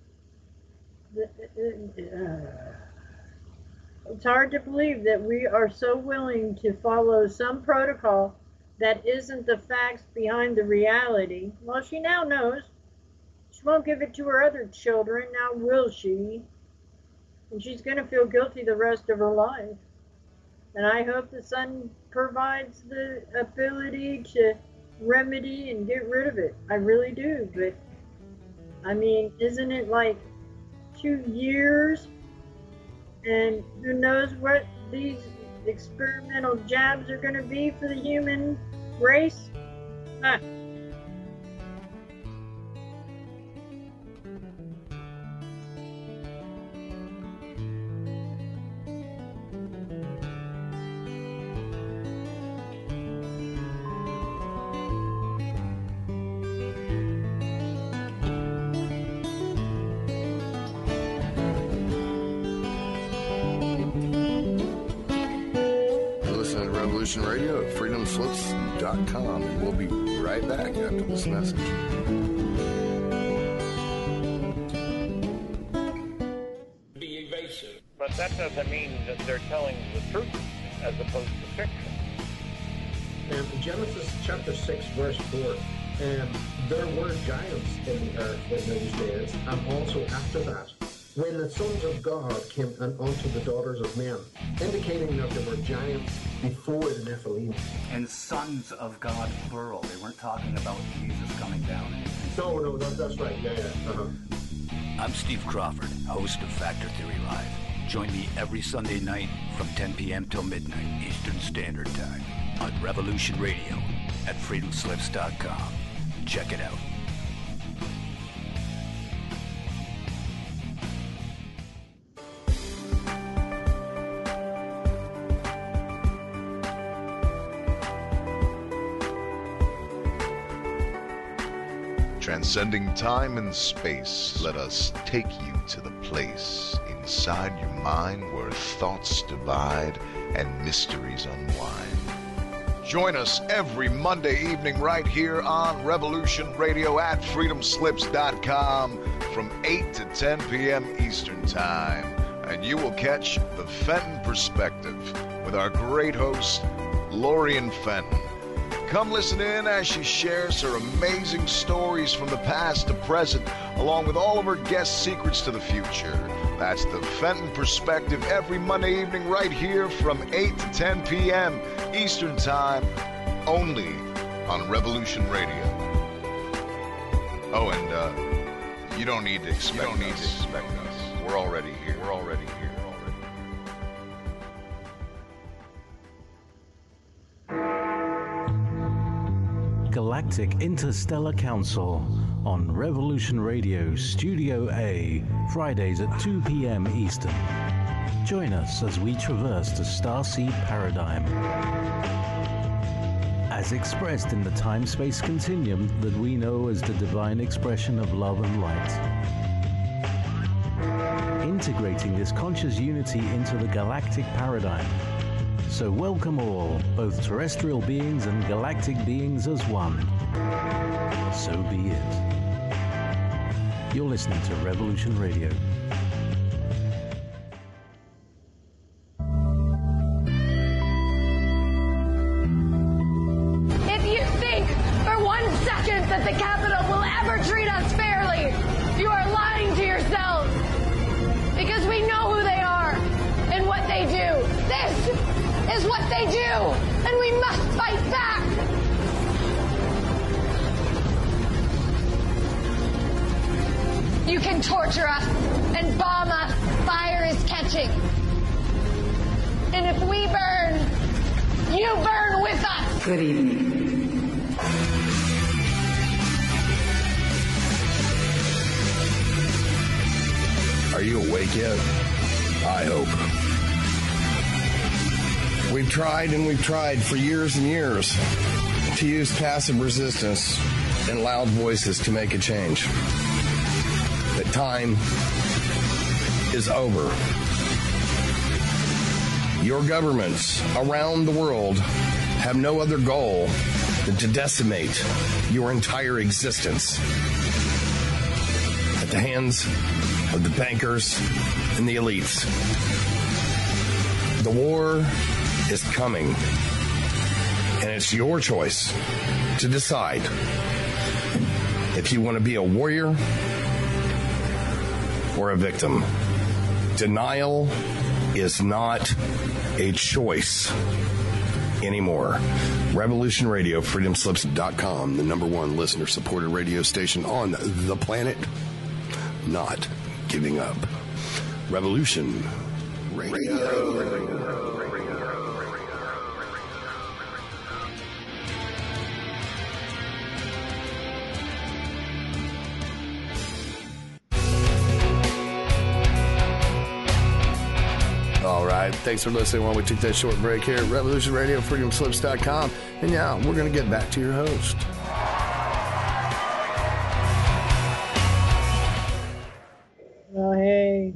It's hard to believe that we are so willing to follow some protocol that isn't the facts behind the reality. Well, she now knows. She won't give it to her other children, now will she? And she's going to feel guilty the rest of her life. And I hope the son provides the ability to remedy and get rid of it. I really do. But, I mean, isn't it like two years? And who knows what these experimental jabs are going to be for the human race? Huh. Radio at freedom slips dot com. We'll be right back after this message. Be evasive. But that doesn't mean that they're telling the truth as opposed to fiction. And in Genesis chapter six, verse four, and there were giants in the earth in those days, and also after that, when the sons of God came unto the daughters of men, indicating that there were giants before the Nephilim. And sons of God, plural. They weren't talking about Jesus coming down. No, no, that, that's right. Yeah, yeah. Uh-huh. I'm Steve Crawford, host of Factor Theory Live. Join me every Sunday night from ten p.m. till midnight Eastern Standard Time on Revolution Radio at freedom slips dot com. Check it out. Transcending time and space, let us take you to the place inside your mind where thoughts divide and mysteries unwind. Join us every Monday evening right here on Revolution Radio at freedom slips dot com from eight to ten p.m. Eastern Time. And you will catch the Fenton Perspective with our great host, Lorian Fenton. Come listen in as she shares her amazing stories from the past to present, along with all of her guest secrets to the future. That's the Fenton Perspective every Monday evening right here from eight to ten p.m. Eastern Time, only on Revolution Radio. Oh, and uh, you don't need to expect you don't need us. to expect us. We're already here. We're already here. Galactic Interstellar Council on Revolution Radio Studio A, Fridays at two p.m. Eastern. Join us as we traverse the starseed paradigm, as expressed in the time-space continuum that we know as the divine expression of love and light. Integrating this conscious unity into the galactic paradigm. So welcome all, both terrestrial beings and galactic beings as one. So be it. You're listening to Revolution Radio. If you think for one second that the Capitol will ever treat us fairly, you are lying to yourselves. Because we know who they are and what they do. This is what they do, and we must fight back. You can torture us and bomb us. Fire is catching. And if we burn, you burn with us. Good evening. Are you awake yet? I hope. We've tried and we've tried for years and years to use passive resistance and loud voices to make a change. The time is over. Your governments around the world have no other goal than to decimate your entire existence at the hands of the bankers and the elites. The war is coming, and it's your choice to decide if you want to be a warrior or a victim. Denial is not a choice anymore. Revolution Radio, freedom slips dot com, the number one listener-supported radio station on the planet. Not giving up. Revolution Radio. All right, thanks for listening while we took that short break here at Revolution Radio, freedom slips dot com. And now we're going to get back to your host. Oh, hey.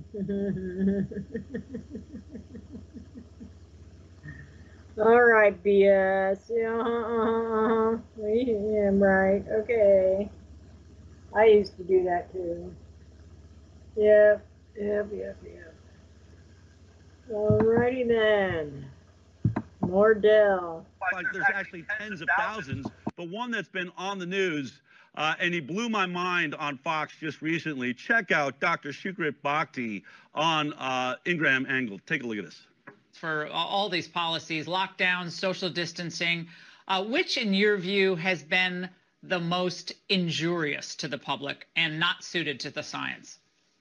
All right, B S. Uh-huh, uh-huh. Yeah, right. Okay. I used to do that too. Yep, yep, yep, yep. Alrighty then. Mordell. Like there's actually tens of thousands, but one that's been on the news, uh, and he blew my mind on Fox just recently. Check out Doctor Shukrit Bhakdi on uh, Ingram Angle. Take a look at this. For all these policies, lockdowns, social distancing, uh, which in your view has been the most injurious to the public and not suited to the science?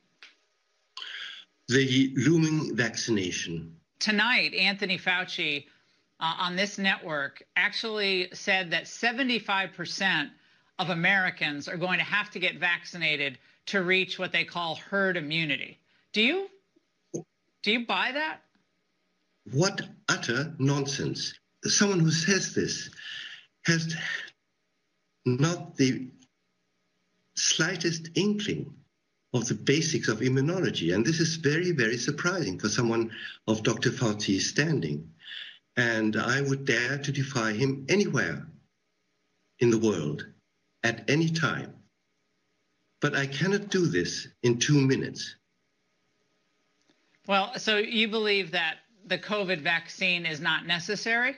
The looming vaccination. Tonight, Anthony Fauci uh, on this network actually said that seventy-five percent of Americans are going to have to get vaccinated to reach what they call herd immunity. Do you, do you buy that? What utter nonsense. Someone who says this has not the slightest inkling of the basics of immunology. And this is very, very surprising for someone of Doctor Fauci's standing. And I would dare to defy him anywhere in the world at any time. But I cannot do this in two minutes. Well, so you believe that the COVID vaccine is not necessary?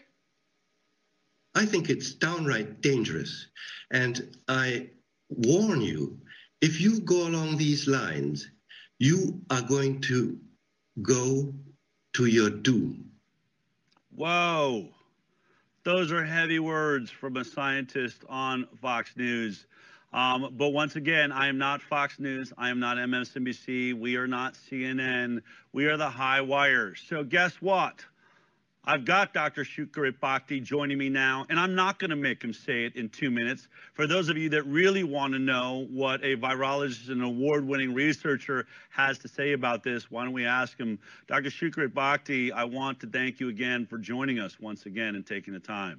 I think it's downright dangerous. And I warn you, if you go along these lines, you are going to go to your doom. Whoa. Those are heavy words from a scientist on Fox News. Um, but once again, I am not Fox News. I am not M S N B C. We are not C N N. We are the High Wire. So guess what? I've got Doctor Shukrit Bhakdi joining me now, and I'm not going to make him say it in two minutes. For those of you that really want to know what a virologist and award-winning researcher has to say about this, why don't we ask him? Doctor Shukrit Bhakdi, I want to thank you again for joining us once again and taking the time.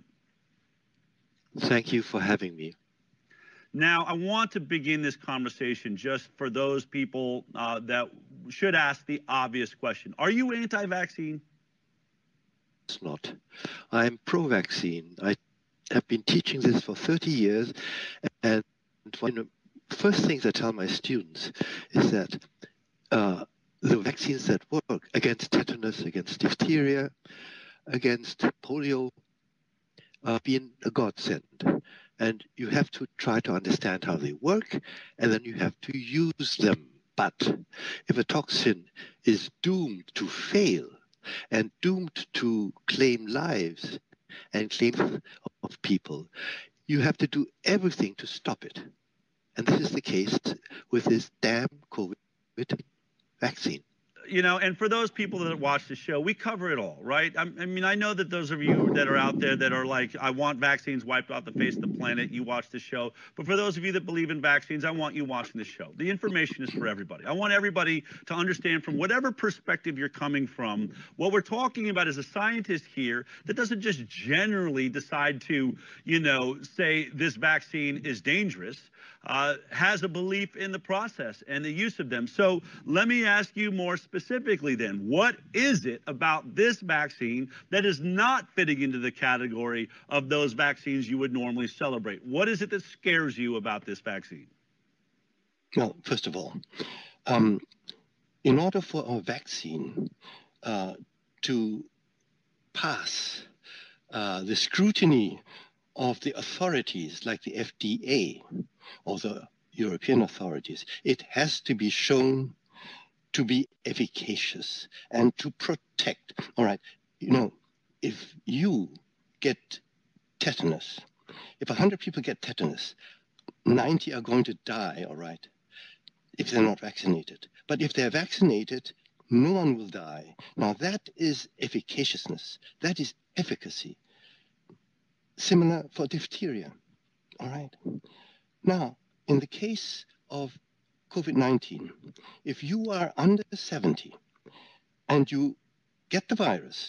Thank you for having me. Now, I want to begin this conversation just for those people uh, that should ask the obvious question. Are you anti-vaccine? It's not. I'm pro-vaccine. I have been teaching this for thirty years, and one of the first things I tell my students is that uh, the vaccines that work against tetanus, against diphtheria, against polio, are being a godsend. And you have to try to understand how they work, and then you have to use them. But if a toxin is doomed to fail, and doomed to claim lives and claim of people, you have to do everything to stop it. And this is the case with this damn COVID vaccine. you know, and for those people that watch the show, we cover it all, right? I, I mean, I know that those of you that are out there that are like, I want vaccines wiped off the face of the planet, you watch the show. But for those of you that believe in vaccines, I want you watching the show. The information is for everybody. I want everybody to understand from whatever perspective you're coming from, what we're talking about is a scientist here that doesn't just generally decide to, you know, say this vaccine is dangerous. Uh, has a belief in the process and the use of them. So let me ask you more specifically then, what is it about this vaccine that is not fitting into the category of those vaccines you would normally celebrate? What is it that scares you about this vaccine? Well, first of all, um, in order for a vaccine uh, to pass uh, the scrutiny of the authorities like the F D A, or the European authorities, it has to be shown to be efficacious and to protect. All right, you know, if you get tetanus, if one hundred people get tetanus, ninety are going to die, all right, if they're not vaccinated. But if they're vaccinated, no one will die. Now that is efficaciousness. That is efficacy. Similar for diphtheria, all right? Now, in the case of COVID nineteen, if you are under seventy and you get the virus,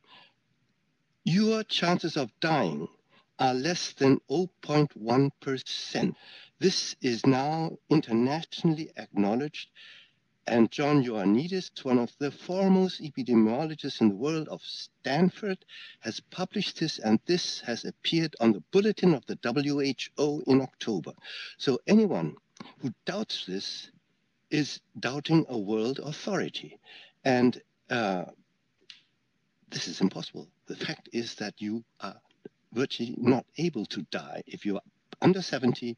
your chances of dying are less than zero point one percent. This is now internationally acknowledged, and John Ioannidis, one of the foremost epidemiologists in the world of Stanford, has published this, and this has appeared on the bulletin of the W H O in October. So anyone who doubts this is doubting a world authority. And uh, this is impossible. The fact is that you are virtually not able to die if you are under seventy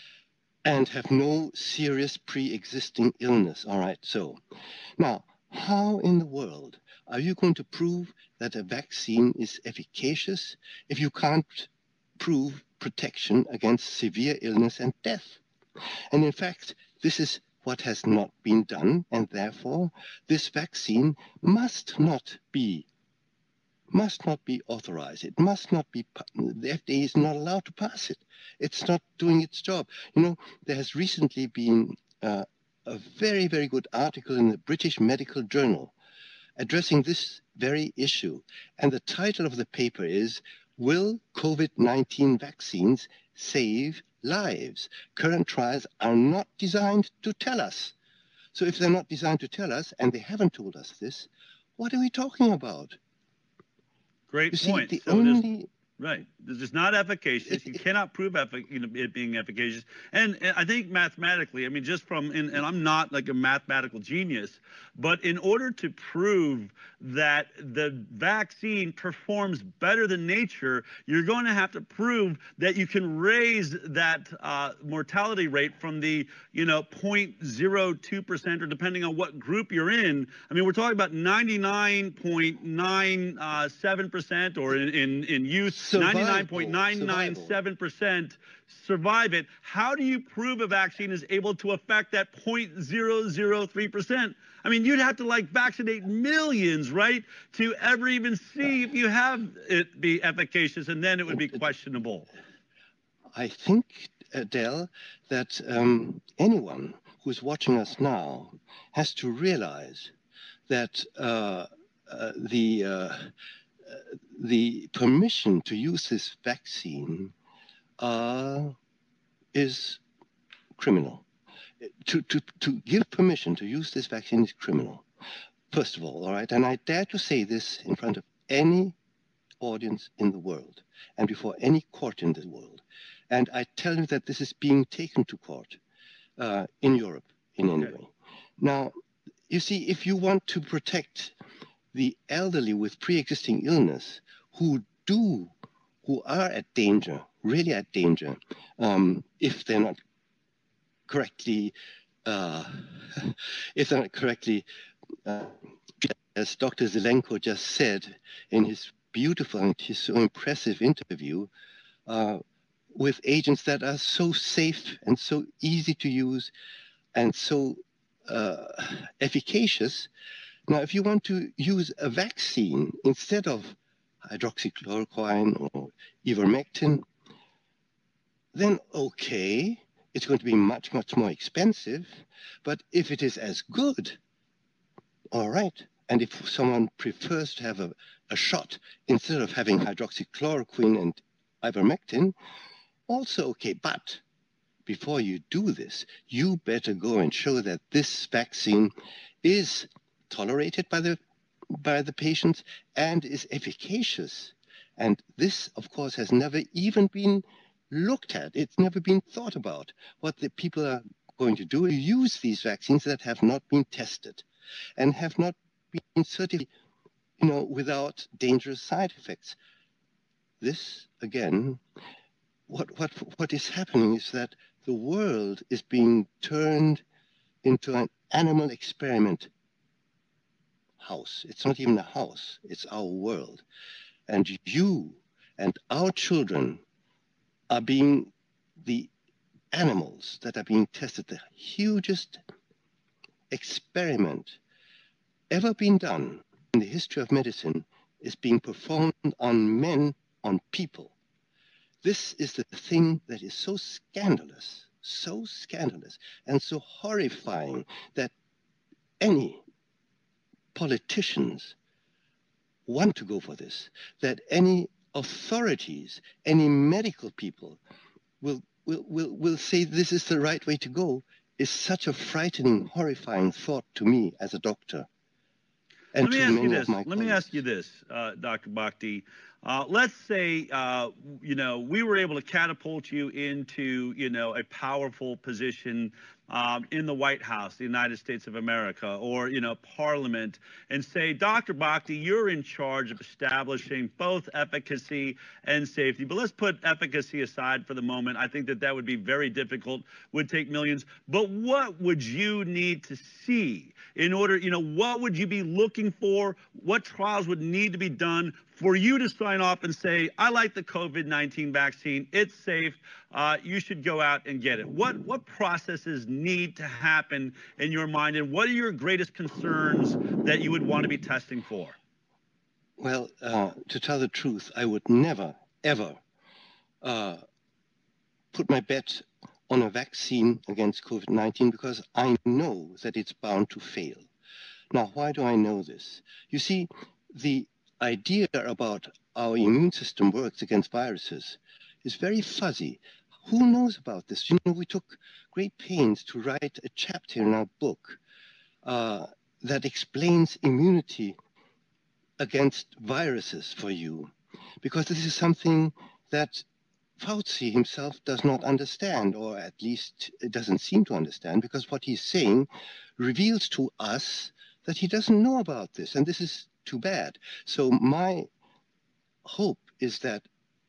and have no serious pre-existing illness. All right, so now, how in the world are you going to prove that a vaccine is efficacious if you can't prove protection against severe illness and death? And in fact, this is what has not been done, and therefore this vaccine must not be must not be authorized. It must not be, the F D A is not allowed to pass it. It's not doing its job. You know, there has recently been uh, a very, very good article in the British Medical Journal addressing this very issue. And the title of the paper is, Will COVID nineteen Vaccines Save Lives? Current trials are not designed to tell us. So if they're not designed to tell us, and they haven't told us this, what are we talking about? Great You see, point. the So only- this- right. This is not efficacious. You cannot prove effic- you know, it being efficacious. And, and I think mathematically, I mean, just from, and, and I'm not like a mathematical genius, but in order to prove that the vaccine performs better than nature, you're going to have to prove that you can raise that uh, mortality rate from the, you know, zero point zero two percent, or depending on what group you're in. I mean, we're talking about ninety-nine point nine seven percent, or in, in, in youth, ninety-nine point nine nine seven percent survive it. How do you prove a vaccine is able to affect that zero point zero zero three percent? I mean, you'd have to like vaccinate millions, right, to ever even see if you have it be efficacious, and then it would be questionable. I think, Adele, that um, anyone who's watching us now has to realize that uh, uh, the uh, the permission to use this vaccine uh, is criminal. To, to, to give permission to use this vaccine is criminal, first of all, all right? And I dare to say this in front of any audience in the world and before any court in the world. And I tell you that this is being taken to court uh, in Europe in any way. Now, you see, if you want to protect the elderly with pre-existing illness who do, who are at danger, really at danger, um, if they're not correctly, uh, if they're not correctly, uh, as Doctor Zelenko just said in his beautiful and his so impressive interview, uh, with agents that are so safe and so easy to use and so uh, efficacious. Now, if you want to use a vaccine instead of hydroxychloroquine or ivermectin, then okay, it's going to be much, much more expensive. But if it is as good, all right. And if someone prefers to have a, a shot instead of having hydroxychloroquine and ivermectin, also okay. But before you do this, you better go and show that this vaccine is tolerated by the by the patients and is efficacious. And this, of course, has never even been looked at. It's never been thought about. What the people are going to do is use these vaccines that have not been tested and have not been certified, you know, without dangerous side effects. This, again, what what what is happening is that the world is being turned into an animal experiment house. It's not even a house. It's our world. And you and our children are being the animals that are being tested. The hugest experiment ever been done in the history of medicine is being performed on men, on people. This is the thing that is so scandalous, so scandalous, and so horrifying that any politicians want to go for this, that any authorities, any medical people will, will, will, will say this is the right way to go, is such a frightening, horrifying thought to me as a doctor. And Let me to ask many you of this. my Let colleagues. me ask you this, uh, Doctor Bhakdi. Uh, let's say, uh, you know, we were able to catapult you into, you know, a powerful position um, in the White House, the United States of America, or, you know, Parliament, and say, Doctor Bhakdi, you're in charge of establishing both efficacy and safety. But let's put efficacy aside for the moment. I think that that would be very difficult, would take millions. But what would you need to see in order, you know, what would you be looking for? What trials would need to be done for you to sign off and say, I like the COVID nineteen vaccine, it's safe, uh, you should go out and get it? What, what processes need to happen in your mind, and what are your greatest concerns that you would want to be testing for? Well, uh, to tell the truth, I would never, ever uh, put my bet on a vaccine against COVID nineteen because I know that it's bound to fail. Now, why do I know this? You see, the idea about our immune system works against viruses is very fuzzy. Who knows about this? You know, we took great pains to write a chapter in our book uh, that explains immunity against viruses for you, because this is something that Fauci himself does not understand, or at least it doesn't seem to understand, because what he's saying reveals to us that he doesn't know about this, and this is too bad. So my hope is that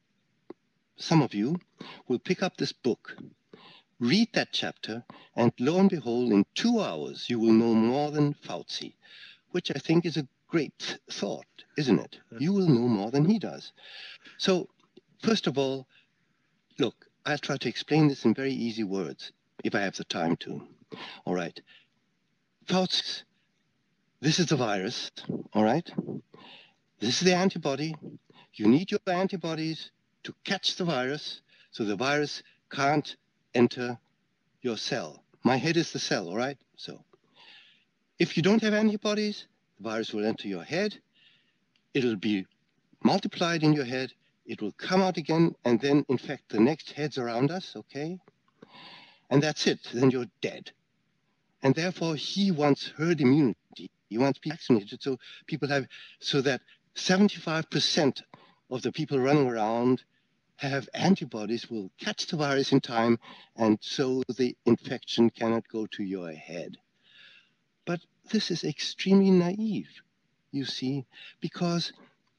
some of you will pick up this book, read that chapter, and lo and behold, in two hours you will know more than Fauci, which I think is a great thought, isn't it? You will know more than he does. So, first of all, look, I'll try to explain this in very easy words, if I have the time to. All right. Fauci, this is the virus, all right? This is the antibody. You need your antibodies to catch the virus, so the virus can't enter your cell. My head is the cell, all right? So, if you don't have antibodies, the virus will enter your head. It'll be multiplied in your head. It will come out again and then infect the next heads around us, okay? And that's it. Then you're dead. And therefore, he wants herd immunity. He wants people vaccinated so people have, so that seventy-five percent of the people running around have antibodies, will catch the virus in time, and so the infection cannot go to your head. But this is extremely naive, you see, because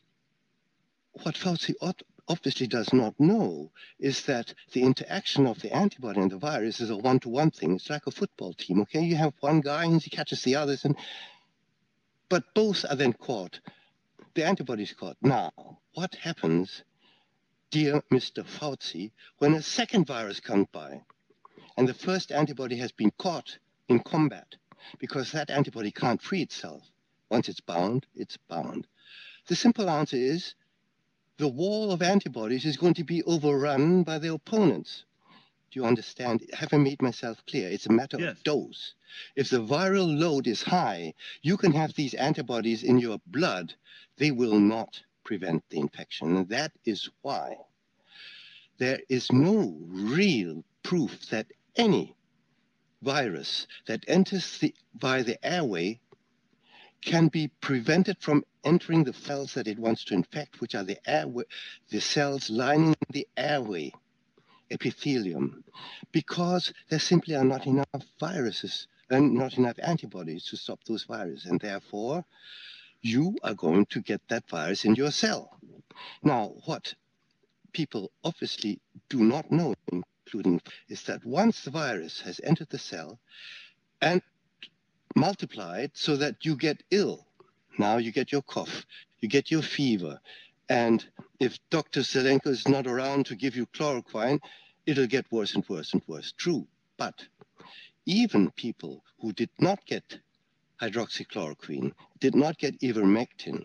what Fauci obviously does not know is that the interaction of the antibody and the virus is a one-to-one thing. It's like a football team, okay? You have one guy and he catches the others, and but both are then caught. The antibody is caught. Now, what happens, dear Mister Fauci, when a second virus comes by and the first antibody has been caught in combat? because that antibody can't free itself. Once it's bound, it's bound. The simple answer is the wall of antibodies is going to be overrun by their opponents. Do you understand? Have I made myself clear? It's a matter yes. of dose. If the viral load is high, you can have these antibodies in your blood. They will not prevent the infection. And that is why there is no real proof that any virus that enters the, by the airway can be prevented from entering the cells that it wants to infect, which are the airway, the cells lining the airway epithelium, because there simply are not enough viruses and not enough antibodies to stop those viruses, and therefore you are going to get that virus in your cell. Now, what people obviously do not know, including, is that once the virus has entered the cell and multiplied so that you get ill, now you get your cough, you get your fever, and if Doctor Zelenko is not around to give you chloroquine, it'll get worse and worse and worse. True, but even people who did not get hydroxychloroquine, did not get ivermectin,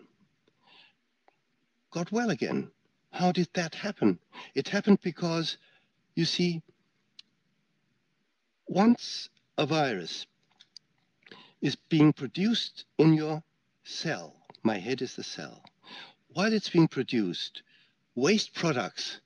got well again. How did that happen? It happened because, you see, once a virus is being produced in your cell, my head is the cell, while it's being produced, waste products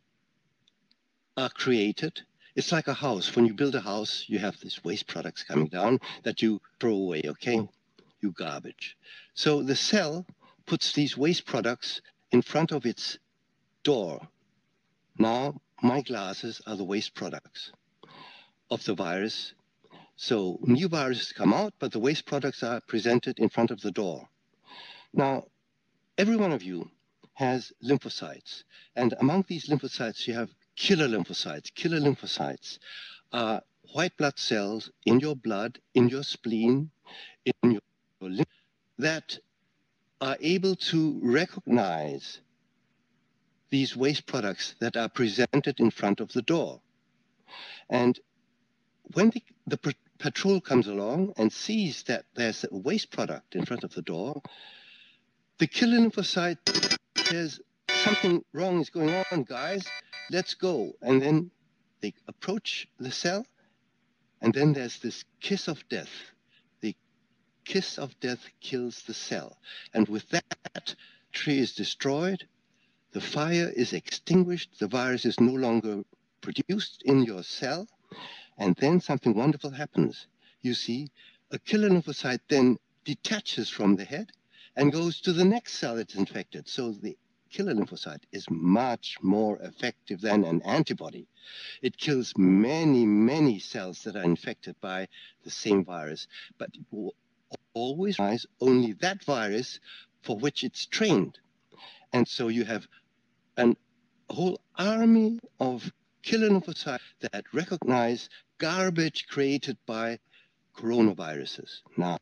are created. It's like a house. When you build a house, you have these waste products coming down that you throw away, okay? You garbage. So the cell puts these waste products in front of its door. Now, my glasses are the waste products of the virus. So new viruses come out, but the waste products are presented in front of the door. Now, every one of you has lymphocytes. And among these lymphocytes, you have killer lymphocytes. Killer lymphocytes are white blood cells in your blood, in your spleen, in your lymph, that are able to recognize these waste products that are presented in front of the door. And when the, the patrol comes along and sees that there's a waste product in front of the door, the killer lymphocyte says, something wrong is going on, guys, let's go. And then they approach the cell, and then there's this kiss of death. The kiss of death kills the cell. And with that, tree is destroyed, the fire is extinguished, the virus is no longer produced in your cell, and then something wonderful happens. You see, a killer lymphocyte then detaches from the head and goes to the next cell that's infected. So the killer lymphocyte is much more effective than an antibody. It kills many, many cells that are infected by the same virus, but it will always rise only that virus for which it's trained. And so you have an, a whole army of killer lymphocytes that recognize garbage created by coronaviruses. Now,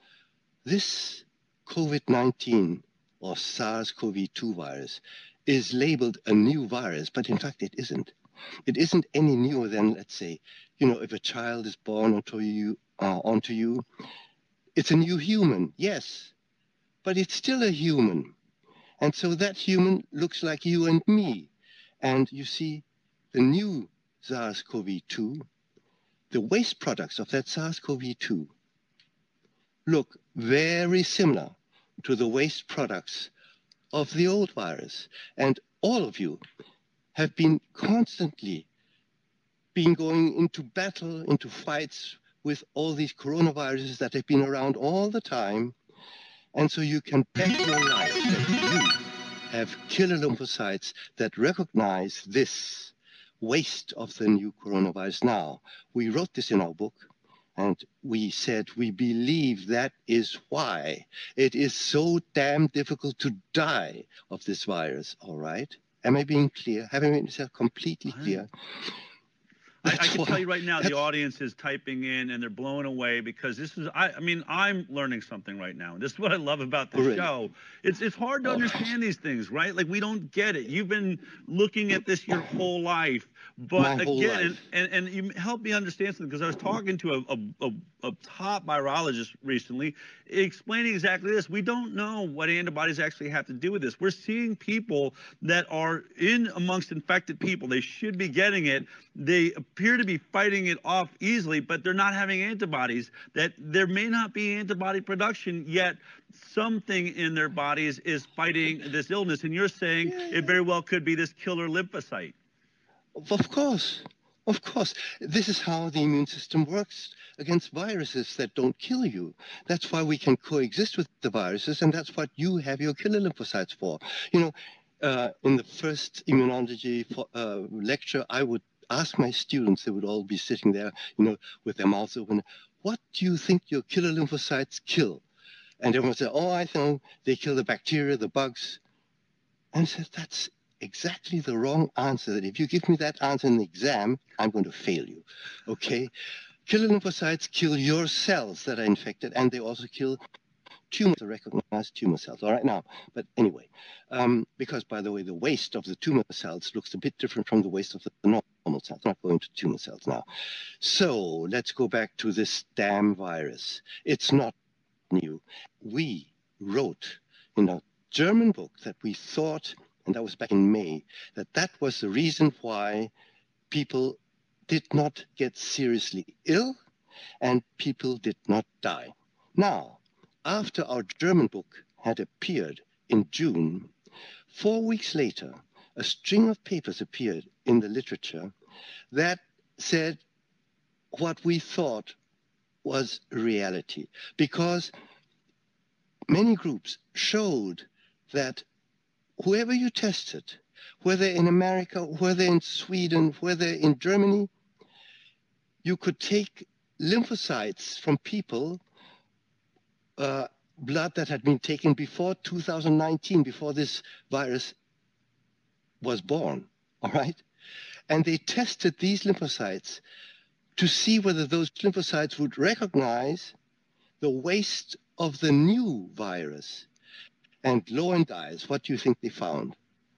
this COVID nineteen or SARS CoV two virus is labeled a new virus, but in fact it isn't. It isn't any newer than, let's say, you know, if a child is born onto you, uh, onto you, it's a new human, yes, but it's still a human. And so that human looks like you and me. And you see, the new SARS CoV two, the waste products of that SARS CoV two look very similar to the waste products of the old virus. And all of you have been constantly been going into battle, into fights with all these coronaviruses that have been around all the time. And so you can bet your life that you have killer lymphocytes that recognize this waste of the new coronavirus. Now, we wrote this in our book, and we said we believe that is why it is so damn difficult to die of this virus, all right? Am I being clear? Have I made myself completely clear? I, I can tell you right now, the audience is typing in and they're blown away because this is, I, I mean, I'm learning something right now. This is what I love about the Really? show. It's it's hard to understand these things, right? Like, we don't get it. You've been looking at this your whole life. But My whole again, life. And, and, and you helped me understand something, because I was talking to a, a, a, a top virologist recently explaining exactly this. We don't know what antibodies actually have to do with this. We're seeing people that are in amongst infected people. They should be getting it. They appear to be fighting it off easily, but they're not having antibodies. That there may not be antibody production, yet something in their bodies is fighting this illness. And you're saying yeah. it very well could be this killer lymphocyte. Of course, of course. This is how the immune system works against viruses that don't kill you. That's why we can coexist with the viruses, and that's what you have your killer lymphocytes for. You know, uh, in the first immunology for, uh, lecture, I would ask my students, they would all be sitting there, you know, with their mouths open, what do you think your killer lymphocytes kill? And everyone would say, oh, I know, they kill the bacteria, the bugs. And I said, that's exactly the wrong answer. That if you give me that answer in the exam, I'm going to fail you. Okay? Killer lymphocytes kill your cells that are infected, and they also kill tumors, recognized tumor cells. All right, now, but anyway, um, because, by the way, the waste of the tumor cells looks a bit different from the waste of the normal cells. I'm not going to tumor cells now. So let's go back to this damn virus. It's not new. We wrote in a German book that we thought, and that was back in May, that that was the reason why people did not get seriously ill and people did not die. Now, after our German book had appeared in June, four weeks later, a string of papers appeared in the literature that said what we thought was reality, because many groups showed that whoever you tested, whether in America, whether in Sweden, whether in Germany, you could take lymphocytes from people, uh, blood that had been taken before two thousand nineteen, before this virus was born, all right? And they tested these lymphocytes to see whether those lymphocytes would recognize the waste of the new virus. And lo and guys, what do you think they found?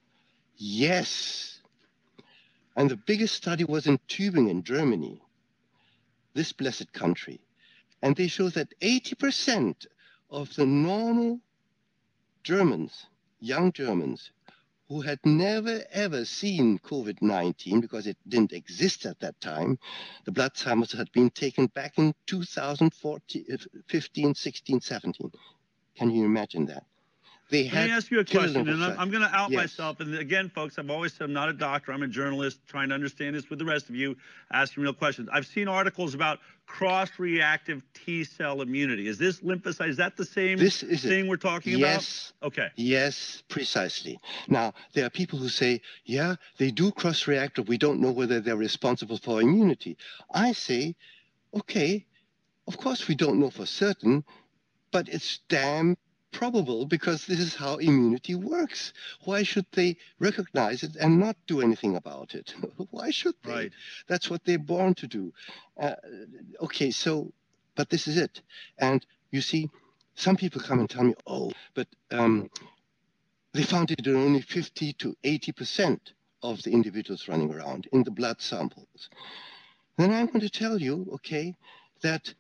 Yes. And the biggest study was in Tübingen, Germany, this blessed country. And they showed that eighty percent of the normal Germans, young Germans, who had never ever seen COVID nineteen because it didn't exist at that time, the blood samples had been taken back in two thousand fifteen, sixteen, seventeen. Can you imagine that? They Let me ask you a question, and I'm, I'm going to out yes. myself. And again, folks, I've always said I'm not a doctor. I'm a journalist trying to understand this with the rest of you, asking real questions. I've seen articles about cross-reactive T-cell immunity. Is this lymphocyte? Is that the same this is thing it. we're talking yes. about? Okay. Yes, precisely. Now, there are people who say, yeah, they do cross-react, but we don't know whether they're responsible for immunity. I say, okay, of course we don't know for certain, but it's damn probable, because this is how immunity works. Why should they recognize it and not do anything about it? Why should they? Right. That's what they're born to do. Uh, okay, so, but this is it. And you see, some people come and tell me, oh, but um, they found it in only fifty to eighty percent of the individuals running around in the blood samples. Then I'm going to tell you, okay, that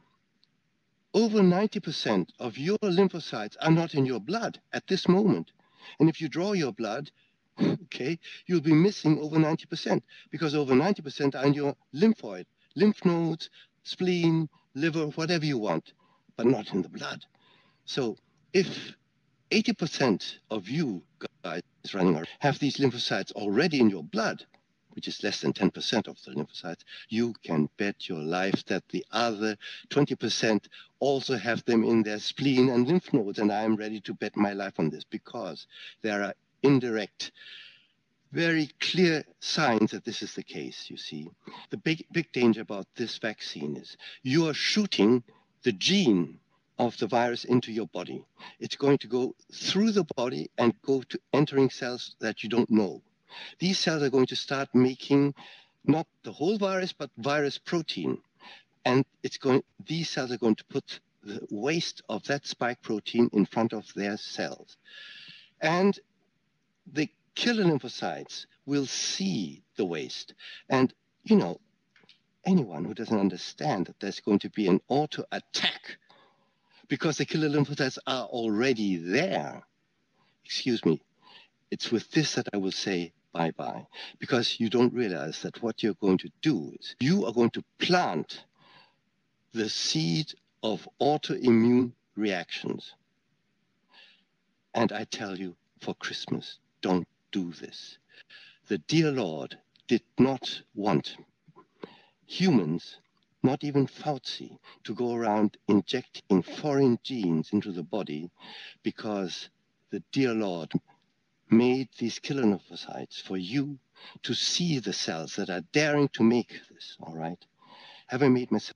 over ninety percent of your lymphocytes are not in your blood at this moment. And if you draw your blood, okay, you'll be missing over ninety percent, because over ninety percent are in your lymphoid, lymph nodes, spleen, liver, whatever you want, but not in the blood. So if eighty percent of you guys running around have these lymphocytes already in your blood, which is less than ten percent of the lymphocytes, you can bet your life that the other twenty percent also have them in their spleen and lymph nodes. And I am ready to bet my life on this, because there are indirect, very clear signs that this is the case, you see. The big, big danger about this vaccine is you are shooting the gene of the virus into your body. It's going to go through the body and go to entering cells that you don't know. These cells are going to start making not the whole virus, but virus protein. And it's going, these cells are going to put the waste of that spike protein in front of their cells. And the killer lymphocytes will see the waste. And, you know, anyone who doesn't understand that there's going to be an auto attack because the killer lymphocytes are already there, excuse me, it's with this that I will say bye-bye, because you don't realize that what you're going to do is you are going to plant the seed of autoimmune reactions. And I tell you, for Christmas, don't do this. The dear Lord did not want humans, not even Fauci, to go around injecting foreign genes into the body, because the dear Lord made these killer lymphocytes for you to see the cells that are daring to make this, all right? Have I made myself?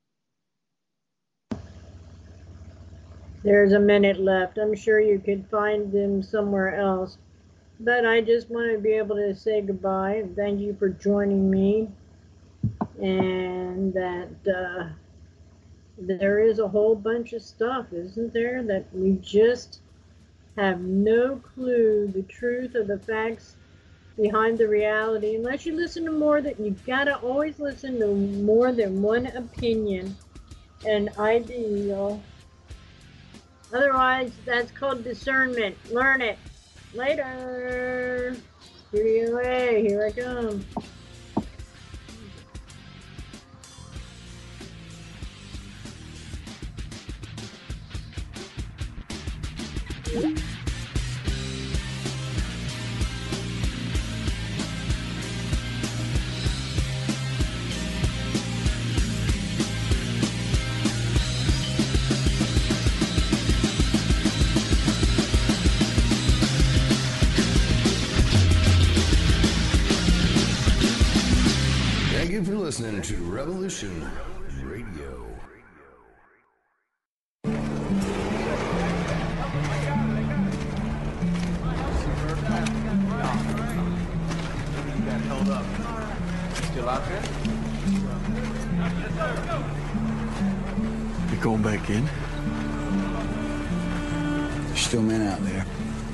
There's a minute left. I'm sure you could find them somewhere else. But I just want to be able to say goodbye. Thank you for joining me. And that uh, there is a whole bunch of stuff, isn't there, that we just have no clue the truth of the facts behind the reality. Unless you listen to more, that you gotta always listen to more than one opinion and ideal. Otherwise, that's called discernment. Learn it. Later. Studio A, here I come. Thank you for listening to Revolution Radio. Held up. Still out there? You going back in? There's still men out there.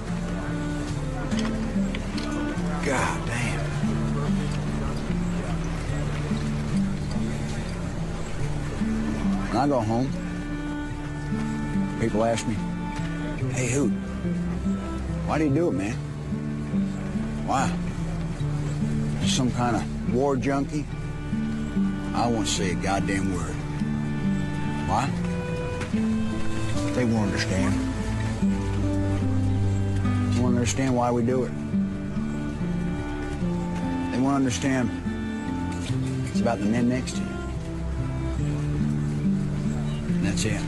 God damn. When I go home, people ask me, hey, Hoot, why do you do it, man? Why? You some kind of war junkie? I won't say a goddamn word. Why? They won't understand. They won't understand why we do it. They won't understand it's about the men next to you. And that's it.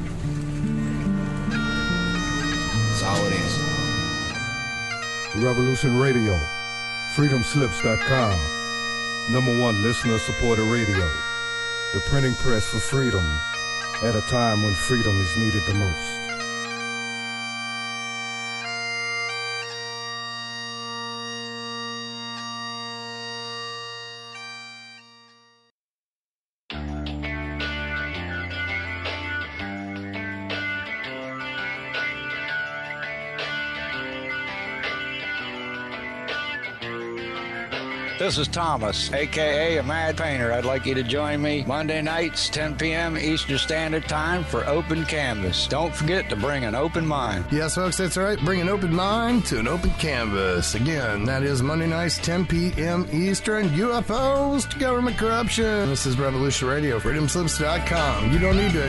That's all it is. Revolution Radio, freedom slips dot com, number one listener-supported radio, the printing press for freedom at a time when freedom is needed the most. This is Thomas, a k a. a Mad Painter. I'd like you to join me Monday nights, ten p.m. Eastern Standard Time for Open Canvas. Don't forget to bring an open mind. Yes, folks, that's right. Bring an open mind to an open canvas. Again, that is Monday nights, ten p.m. Eastern. U F Os to government corruption. This is Revolution Radio, freedom slips dot com. You don't need to